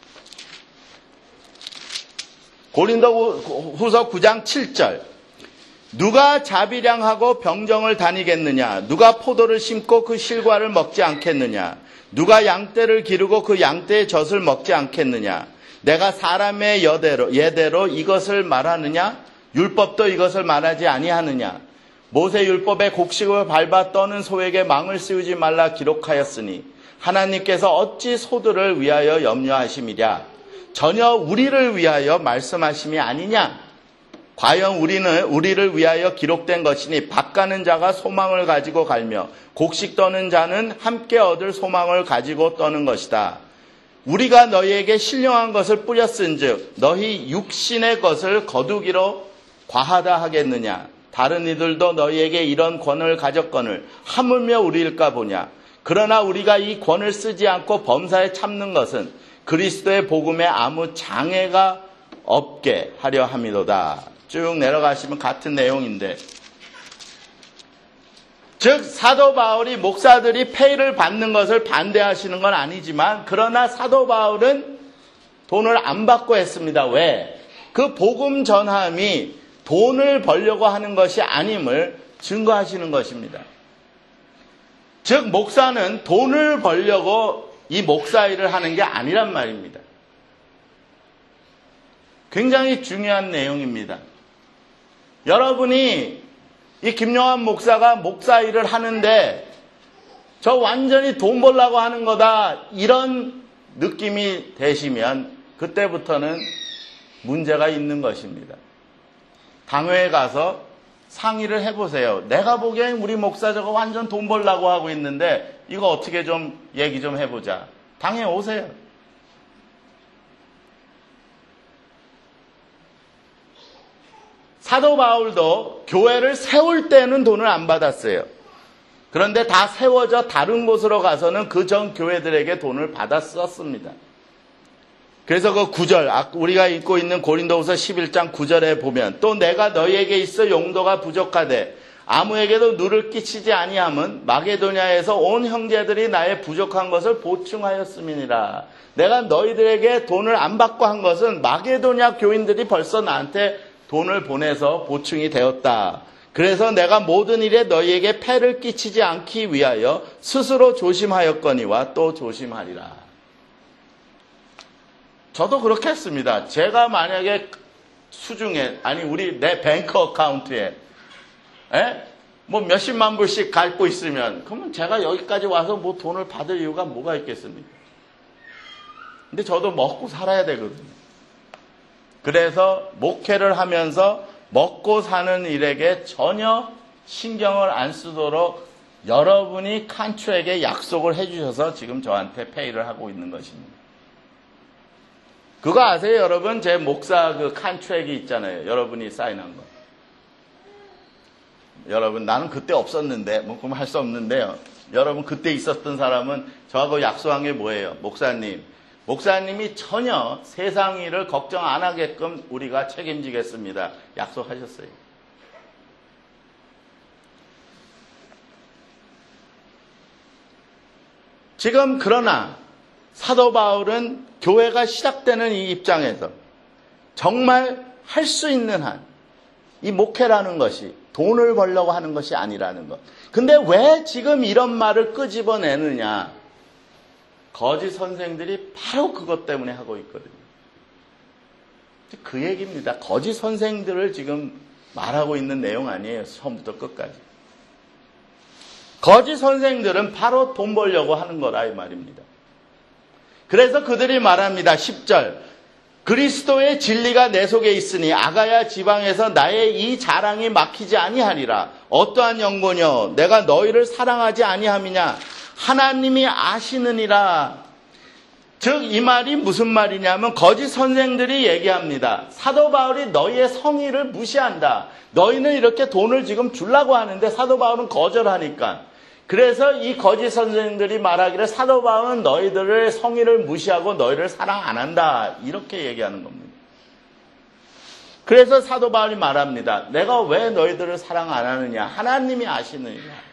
고린도후서 9장 7절 누가 자비량하고 병정을 다니겠느냐 누가 포도를 심고 그 실과를 먹지 않겠느냐 누가 양떼를 기르고 그 양떼의 젖을 먹지 않겠느냐 내가 사람의 예대로 이것을 말하느냐 율법도 이것을 말하지 아니하느냐 모세 율법에 곡식을 밟아 떠는 소에게 망을 씌우지 말라 기록하였으니 하나님께서 어찌 소들을 위하여 염려하심이랴 전혀 우리를 위하여 말씀하심이 아니냐 과연 우리를 위하여 기록된 것이니 밭가는 자가 소망을 가지고 갈며 곡식 떠는 자는 함께 얻을 소망을 가지고 떠는 것이다. 우리가 너희에게 신령한 것을 뿌렸은즉 너희 육신의 것을 거두기로 과하다 하겠느냐? 다른 이들도 너희에게 이런 권을 가졌거늘 하물며 우리일까 보냐? 그러나 우리가 이 권을 쓰지 않고 범사에 참는 것은 그리스도의 복음에 아무 장애가 없게 하려 함이로다. 쭉 내려가시면 같은 내용인데, 즉 사도 바울이 목사들이 페이를 받는 것을 반대하시는 건 아니지만, 그러나 사도 바울은 돈을 안 받고 했습니다. 왜? 그 복음 전함이 돈을 벌려고 하는 것이 아님을 증거하시는 것입니다. 즉 목사는 돈을 벌려고 이 목사 일을 하는 게 아니란 말입니다. 굉장히 중요한 내용입니다. 여러분이 이 김용환 목사가 목사 일을 하는데 저 완전히 돈 벌려고 하는 거다, 이런 느낌이 되시면 그때부터는 문제가 있는 것입니다. 당회에 가서 상의를 해보세요. 내가 보기엔 우리 목사 저거 완전 돈 벌려고 하고 있는데 이거 어떻게 좀 얘기 좀 해보자. 당회 오세요. 사도 바울도 교회를 세울 때는 돈을 안 받았어요. 그런데 다 세워져 다른 곳으로 가서는 그 전 교회들에게 돈을 받았었습니다. 그래서 그 9절, 우리가 읽고 있는 고린도후서 11장 9절에 보면, 또 내가 너희에게 있어 용도가 부족하되 아무에게도 누를 끼치지 아니함은 마게도냐에서 온 형제들이 나의 부족한 것을 보충하였음이니라. 내가 너희들에게 돈을 안 받고 한 것은 마게도냐 교인들이 벌써 나한테 돈을 보내서 보충이 되었다. 그래서 내가 모든 일에 너희에게 폐를 끼치지 않기 위하여 스스로 조심하였거니와 또 조심하리라. 저도 그렇게 했습니다. 제가 만약에 수중에, 아니 내 뱅크 어카운트에 뭐 몇십만 불씩 갖고 있으면, 그러면 제가 여기까지 와서 뭐 돈을 받을 이유가 뭐가 있겠습니까? 근데 저도 먹고 살아야 되거든요. 그래서 목회를 하면서 먹고 사는 일에게 전혀 신경을 안 쓰도록 여러분이 칸추에게 약속을 해주셔서 지금 저한테 페이를 하고 있는 것입니다. 그거 아세요, 여러분? 제 목사 그 칸추액이 있잖아요. 여러분이 사인한 거. 여러분, 나는 그때 없었는데, 뭐, 그럼 할 수 없는데요. 여러분, 그때 있었던 사람은 저하고 약속한 게 뭐예요? 목사님이 전혀 세상 일을 걱정 안 하게끔 우리가 책임지겠습니다. 약속하셨어요. 지금 그러나 사도 바울은 교회가 시작되는 이 입장에서 정말 할 수 있는 한, 이 목회라는 것이 돈을 벌려고 하는 것이 아니라는 것. 근데 왜 지금 이런 말을 끄집어내느냐? 거짓 선생들이 바로 그것 때문에 하고 있거든요. 그 얘기입니다. 거짓 선생들을 지금 말하고 있는 내용 아니에요. 처음부터 끝까지. 거짓 선생들은 바로 돈 벌려고 하는 거라 이 말입니다. 그래서 그들이 말합니다. 10절. 그리스도의 진리가 내 속에 있으니 아가야 지방에서 나의 이 자랑이 막히지 아니하리라. 어떠한 연고뇨? 내가 너희를 사랑하지 아니함이냐? 하나님이 아시느니라. 즉 이 말이 무슨 말이냐면 거짓 선생들이 얘기합니다. 사도 바울이 너희의 성의를 무시한다. 너희는 이렇게 돈을 지금 주려고 하는데 사도 바울은 거절하니까. 그래서 이 거짓 선생들이 말하기를 사도 바울은 너희들의 성의를 무시하고 너희를 사랑 안 한다. 이렇게 얘기하는 겁니다. 그래서 사도 바울이 말합니다. 내가 왜 너희들을 사랑 안 하느냐? 하나님이 아시느냐.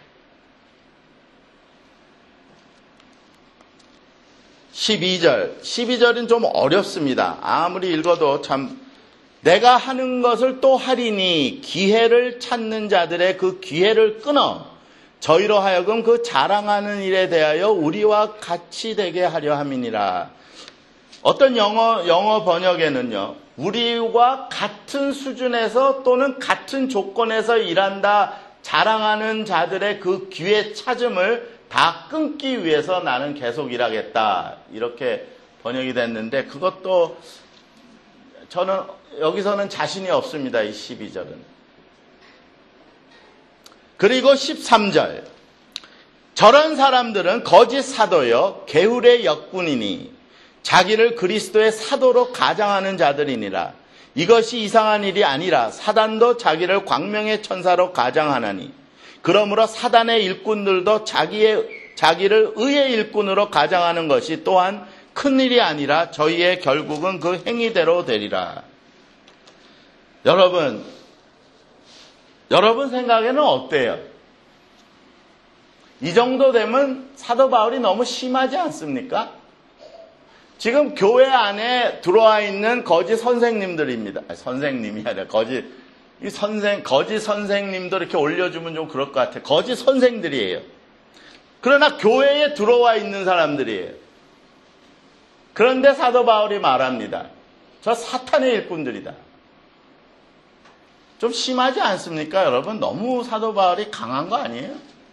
12절은 좀 어렵습니다. 아무리 읽어도 참, 내가 하는 것을 또 하리니 기회를 찾는 자들의 그 기회를 끊어 저희로 하여금 그 자랑하는 일에 대하여 우리와 같이 되게 하려 함이니라. 어떤 영어 번역에는요, 우리와 같은 수준에서 또는 같은 조건에서 일한다 자랑하는 자들의 그 기회 찾음을 다 끊기 위해서 나는 계속 일하겠다. 이렇게 번역이 됐는데 그것도 저는 여기서는 자신이 없습니다. 이 12절은. 그리고 13절. 저런 사람들은 거짓 사도여 게으르의 역군이니 자기를 그리스도의 사도로 가장하는 자들이니라. 이것이 이상한 일이 아니라 사단도 자기를 광명의 천사로 가장하나니 그러므로 사단의 일꾼들도 자기를 의의 일꾼으로 가장하는 것이 또한 큰일이 아니라 저희의 결국은 그 행위대로 되리라. 여러분 생각에는 어때요? 이 정도 되면 사도 바울이 너무 심하지 않습니까? 지금 교회 안에 들어와 있는 거짓 선생님들입니다. 선생님이 아니라 거짓 선생님도 이렇게 올려주면 좀 그럴 것 같아요. 거짓 선생들이에요. 그러나 교회에 들어와 있는 사람들이에요. 그런데 사도 바울이 말합니다. 저 사탄의 일꾼들이다. 좀 심하지 않습니까, 여러분? 너무 사도 바울이 강한 거 아니에요?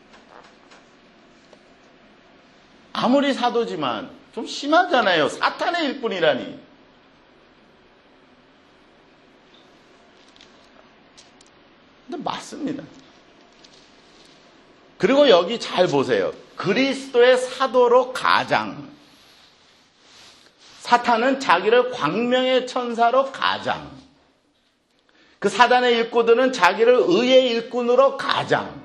아무리 사도지만 좀 심하잖아요. 사탄의 일꾼이라니. 근데 맞습니다. 그리고 여기 잘 보세요. 그리스도의 사도로 가장. 사탄은 자기를 광명의 천사로 가장. 그 사단의 일꾼들은 자기를 의의 일꾼으로 가장.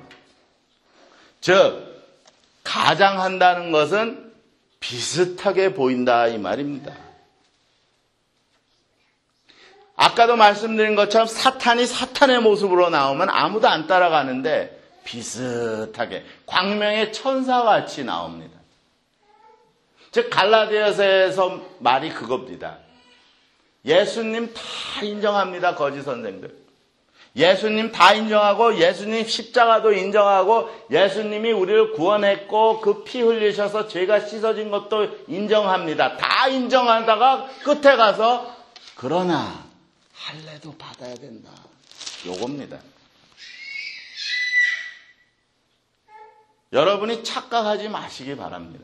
즉 가장한다는 것은 비슷하게 보인다 이 말입니다. 아까도 말씀드린 것처럼 사탄이 사탄의 모습으로 나오면 아무도 안 따라가는데 비슷하게 광명의 천사같이 나옵니다. 즉 갈라디아서에서 말이 그겁니다. 예수님 다 인정합니다. 거짓 선생들. 예수님 다 인정하고 예수님 십자가도 인정하고 예수님이 우리를 구원했고 그 피 흘리셔서 죄가 씻어진 것도 인정합니다. 다 인정하다가 끝에 가서 그러나 할례도 받아야 된다. 요겁니다. 여러분이 착각하지 마시기 바랍니다.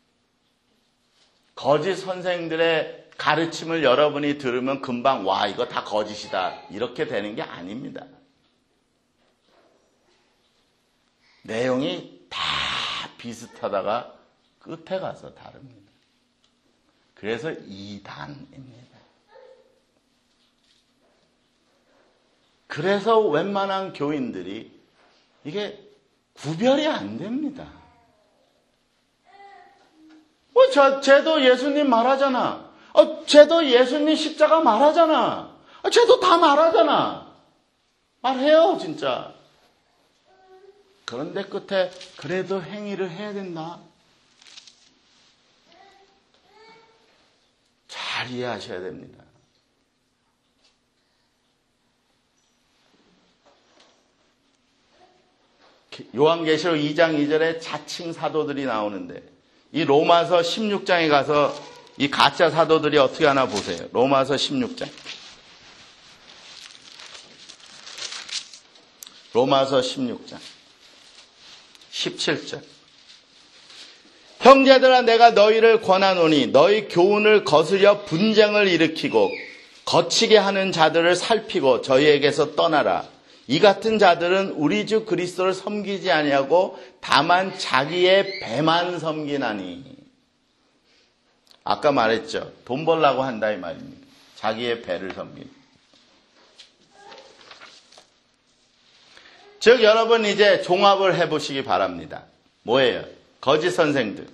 거짓 선생들의 가르침을 여러분이 들으면 금방 와 이거 다 거짓이다 이렇게 되는 게 아닙니다. 내용이 다 비슷하다가 끝에 가서 다릅니다. 그래서 이단입니다. 그래서 웬만한 교인들이 이게 구별이 안 됩니다. 쟤도 예수님 말하잖아. 쟤도 예수님 십자가 말하잖아. 쟤도 다 말하잖아. 말해요, 진짜. 그런데 끝에 그래도 행위를 해야 된다. 잘 이해하셔야 됩니다. 요한계시록 2장 2절에 자칭 사도들이 나오는데 이 로마서 16장에 가서 이 가짜 사도들이 어떻게 하나 보세요. 로마서 16장. 로마서 16장. 17절. 형제들아 내가 너희를 권하노니 너희 교훈을 거스려 분쟁을 일으키고 거치게 하는 자들을 살피고 저희에게서 떠나라. 이 같은 자들은 우리 주 그리스도를 섬기지 아니하고 다만 자기의 배만 섬기나니. 아까 말했죠. 돈 벌라고 한다 이 말입니다. 자기의 배를 섬기는. 즉 여러분 이제 종합을 해보시기 바랍니다. 뭐예요? 거짓 선생들.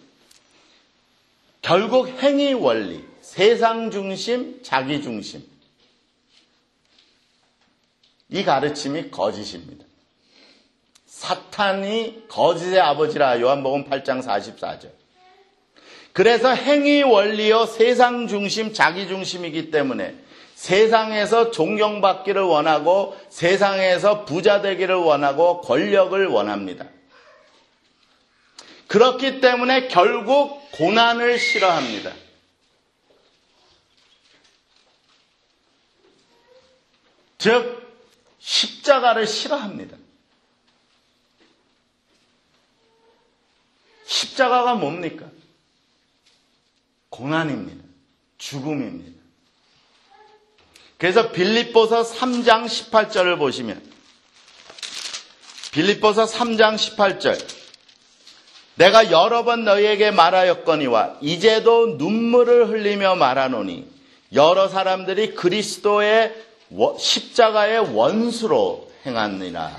결국 행위 원리, 세상 중심, 자기 중심. 이 가르침이 거짓입니다. 사탄이 거짓의 아버지라 요한복음 8장 44절. 그래서 행위 원리요 세상 중심, 자기 중심이기 때문에 세상에서 존경받기를 원하고 세상에서 부자 되기를 원하고 권력을 원합니다. 그렇기 때문에 결국 고난을 싫어합니다. 즉 십자가를 싫어합니다. 십자가가 뭡니까? 고난입니다. 죽음입니다. 그래서 빌립보서 3장 18절을 보시면 빌립보서 3장 18절 내가 여러 번 너희에게 말하였거니와 이제도 눈물을 흘리며 말하노니 여러 사람들이 그리스도의 십자가의 원수로 행하느니라.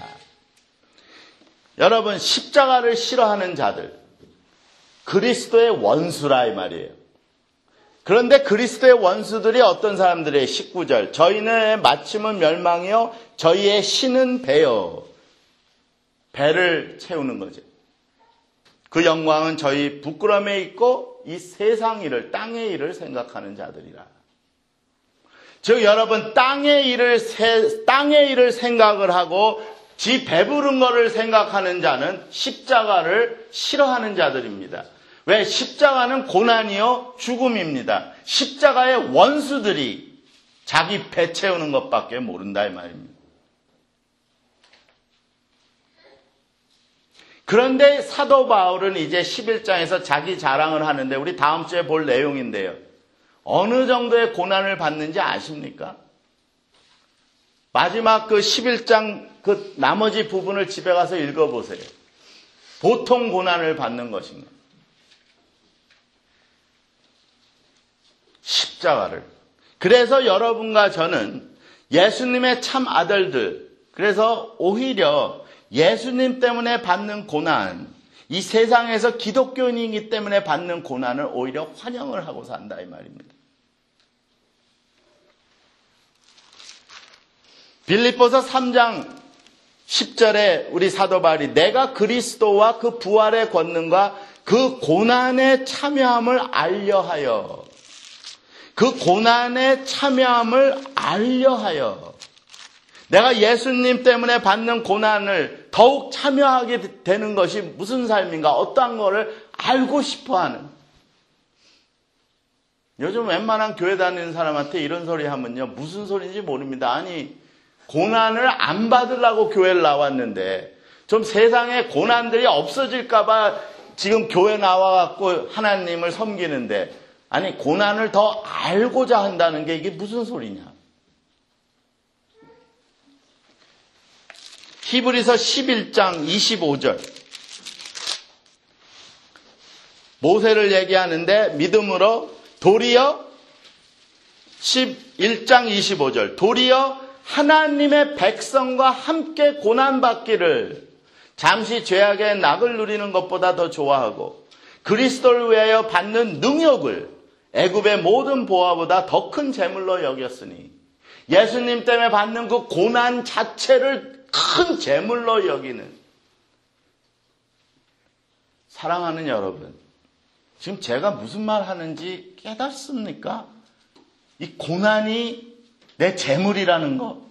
여러분, 십자가를 싫어하는 자들, 그리스도의 원수라 이 말이에요. 그런데 그리스도의 원수들이 어떤 사람들이에요? 19절. 저희는 마침은 멸망이요 저희의 신은 배요. 배를 채우는 거죠. 그 영광은 저희 부끄러움에 있고 이 세상 일을, 땅의 일을 생각하는 자들이라. 즉 여러분, 땅의 일을 생각을 하고 지 배부른 거를 생각하는 자는 십자가를 싫어하는 자들입니다. 왜? 십자가는 고난이요 죽음입니다. 십자가의 원수들이 자기 배 채우는 것밖에 모른다 이 말입니다. 그런데 사도 바울은 이제 11장에서 자기 자랑을 하는데, 우리 다음 주에 볼 내용인데요. 어느 정도의 고난을 받는지 아십니까? 마지막 그 11장 그 나머지 부분을 집에 가서 읽어보세요. 보통 고난을 받는 것인가? 십자가를. 그래서 여러분과 저는 예수님의 참 아들들, 그래서 오히려 예수님 때문에 받는 고난, 이 세상에서 기독교인이기 때문에 받는 고난을 오히려 환영을 하고 산다 이 말입니다. 빌립보서 3장 10절에 우리 사도 바울이 내가 그리스도와 그 부활의 권능과 그 고난에 참여함을 알려하여, 그 고난에 참여함을 알려하여, 내가 예수님 때문에 받는 고난을 더욱 참여하게 되는 것이 무슨 삶인가, 어떠한 거를 알고 싶어하는. 요즘 웬만한 교회 다니는 사람한테 이런 소리 하면요, 무슨 소리인지 모릅니다. 아니, 고난을 안 받으려고 교회를 나왔는데 좀 세상에 고난들이 없어질까 봐 지금 교회 나와갖고 하나님을 섬기는데, 아니 고난을 더 알고자 한다는 게 이게 무슨 소리냐. 히브리서 11장 25절 모세를 얘기하는데, 믿음으로 도리어 11장 25절 도리어 하나님의 백성과 함께 고난받기를 잠시 죄악의 낙을 누리는 것보다 더 좋아하고 그리스도를 위하여 받는 능욕을 애굽의 모든 보화보다 더 큰 재물로 여겼으니, 예수님 때문에 받는 그 고난 자체를 큰 재물로 여기는, 사랑하는 여러분, 지금 제가 무슨 말 하는지 깨닫습니까? 이 고난이 내 재물이라는 거.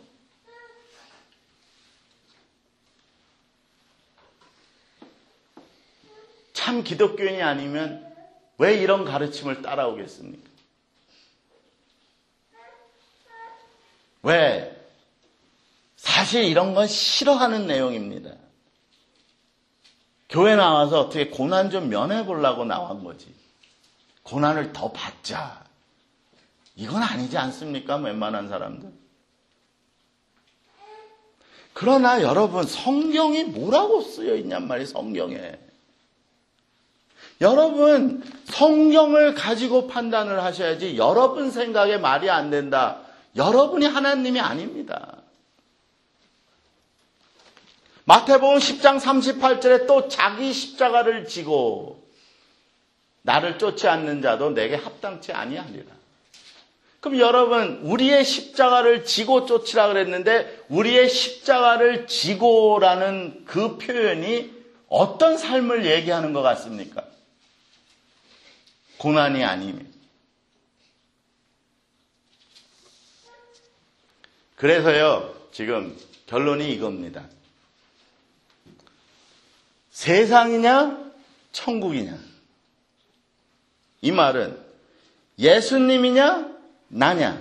참 기독교인이 아니면 왜 이런 가르침을 따라오겠습니까? 왜? 사실 이런 건 싫어하는 내용입니다. 교회 나와서 어떻게 고난 좀 면해보려고 나온 거지. 고난을 더 받자. 이건 아니지 않습니까? 웬만한 사람들. 그러나 여러분, 성경이 뭐라고 쓰여 있냔 말이에요, 성경에. 여러분, 성경을 가지고 판단을 하셔야지, 여러분 생각에 말이 안 된다. 여러분이 하나님이 아닙니다. 마태복음 10장 38절에 또 자기 십자가를 지고 나를 쫓지 않는 자도 내게 합당치 아니하리라. 그럼 여러분, 우리의 십자가를 지고 쫓으라 그랬는데, 우리의 십자가를 지고라는 그 표현이 어떤 삶을 얘기하는 것 같습니까? 고난이 아니면. 그래서요, 지금 결론이 이겁니다. 세상이냐 천국이냐, 이 말은 예수님이냐 나냐,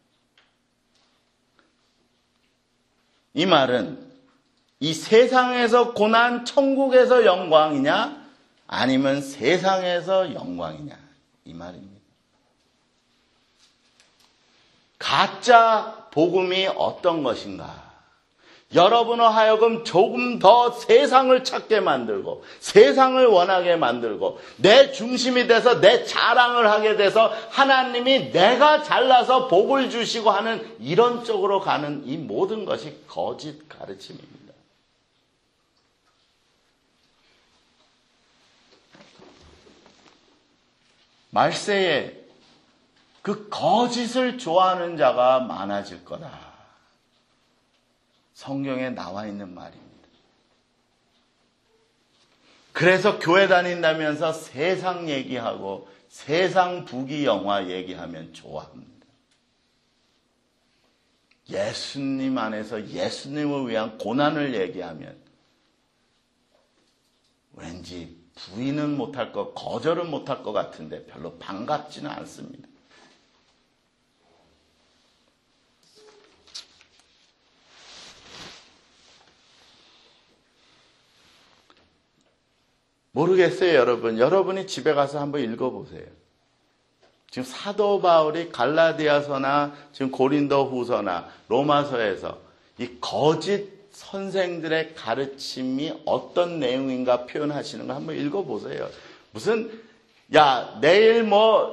이 말은 이 세상에서 고난 천국에서 영광이냐 아니면 세상에서 영광이냐, 이 말입니다. 가짜 복음이 어떤 것인가? 여러분을 하여금 조금 더 세상을 찾게 만들고 세상을 원하게 만들고 내 중심이 돼서 내 자랑을 하게 돼서 하나님이 내가 잘나서 복을 주시고 하는 이런 쪽으로 가는 이 모든 것이 거짓 가르침입니다. 말세에 그 거짓을 좋아하는 자가 많아질 거다. 성경에 나와 있는 말입니다. 그래서 교회 다닌다면서 세상 얘기하고 세상 부귀 영화 얘기하면 좋아합니다. 예수님 안에서 예수님을 위한 고난을 얘기하면 왠지 부인은 못할 것, 거절은 못할 것 같은데 별로 반갑지는 않습니다. 모르겠어요, 여러분. 여러분이 집에 가서 한번 읽어보세요. 지금 사도 바울이 갈라디아서나 지금 고린도 후서나 로마서에서 이 거짓 선생들의 가르침이 어떤 내용인가 표현하시는 거 한번 읽어보세요. 무슨, 내일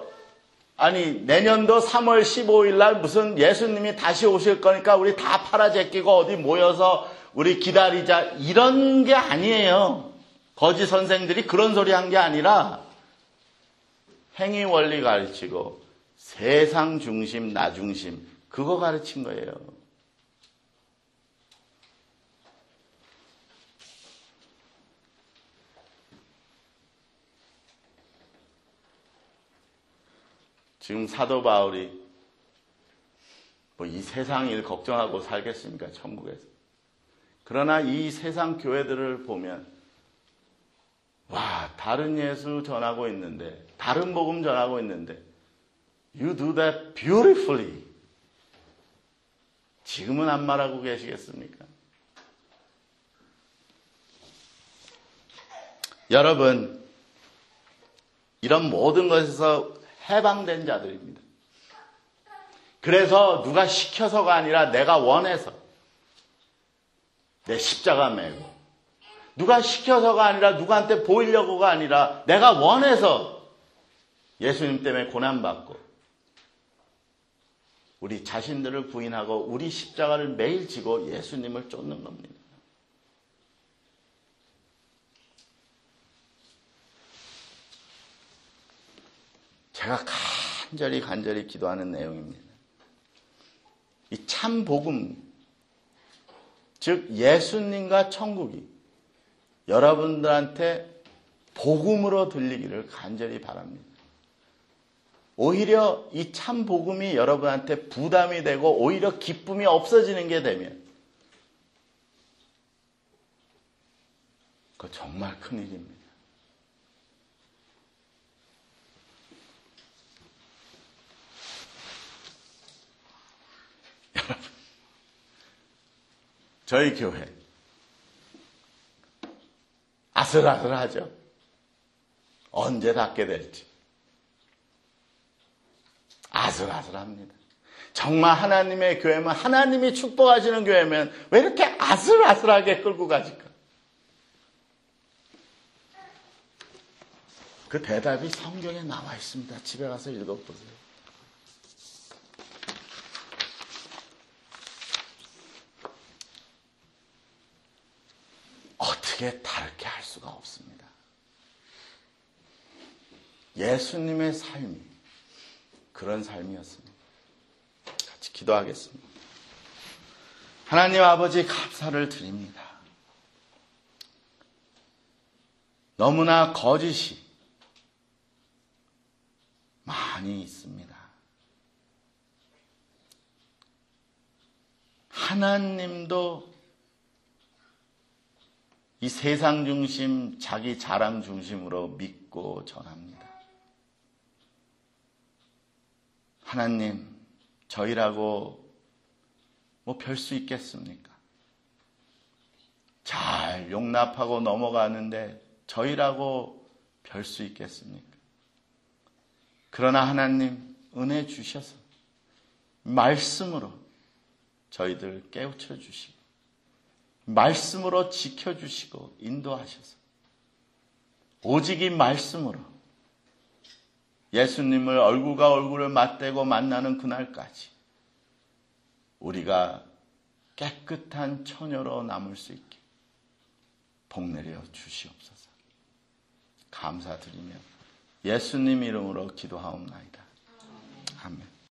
내년도 3월 15일 날 무슨 예수님이 다시 오실 거니까 우리 다 팔아 제끼고 어디 모여서 우리 기다리자. 이런 게 아니에요. 거짓 선생들이 그런 소리 한 게 아니라 행위 원리 가르치고 세상 중심, 나 중심 그거 가르친 거예요. 지금 사도 바울이 이 세상 일 걱정하고 살겠습니까? 천국에서. 그러나 이 세상 교회들을 보면 다른 예수 전하고 있는데, 다른 복음 전하고 있는데, you do that beautifully. 지금은 안 말하고 계시겠습니까? 여러분, 이런 모든 것에서 해방된 자들입니다. 그래서 누가 시켜서가 아니라 내가 원해서 내 십자가 메고, 누가 시켜서가 아니라 누구한테 보이려고가 아니라 내가 원해서 예수님 때문에 고난받고 우리 자신들을 부인하고 우리 십자가를 매일 지고 예수님을 쫓는 겁니다. 제가 간절히 기도하는 내용입니다. 이 참 복음, 즉 예수님과 천국이 여러분들한테 복음으로 들리기를 간절히 바랍니다. 오히려 이 참 복음이 여러분한테 부담이 되고 오히려 기쁨이 없어지는 게 되면 그거 정말 큰일입니다. 여러분, 저희 교회 아슬아슬하죠. 언제 닫게 될지. 아슬아슬합니다. 정말 하나님의 교회면, 하나님이 축복하시는 교회면 왜 이렇게 아슬아슬하게 끌고 가실까? 그 대답이 성경에 나와 있습니다. 집에 가서 읽어보세요. 어떻게 다르게 할 수가 없습니다. 예수님의 삶이 그런 삶이었습니다. 같이 기도하겠습니다. 하나님 아버지 감사를 드립니다. 너무나 거짓이 많이 있습니다. 하나님도 이 세상 중심, 자기 자랑 중심으로 믿고 전합니다. 하나님, 저희라고 별 수 있겠습니까? 잘 용납하고 넘어가는데 저희라고 별 수 있겠습니까? 그러나 하나님, 은혜 주셔서 말씀으로 저희들 깨우쳐 주시고 말씀으로 지켜주시고 인도하셔서 오직 이 말씀으로 예수님을 얼굴과 얼굴을 맞대고 만나는 그날까지 우리가 깨끗한 처녀로 남을 수 있게 복 내려 주시옵소서. 감사드리며 예수님 이름으로 기도하옵나이다. 아멘.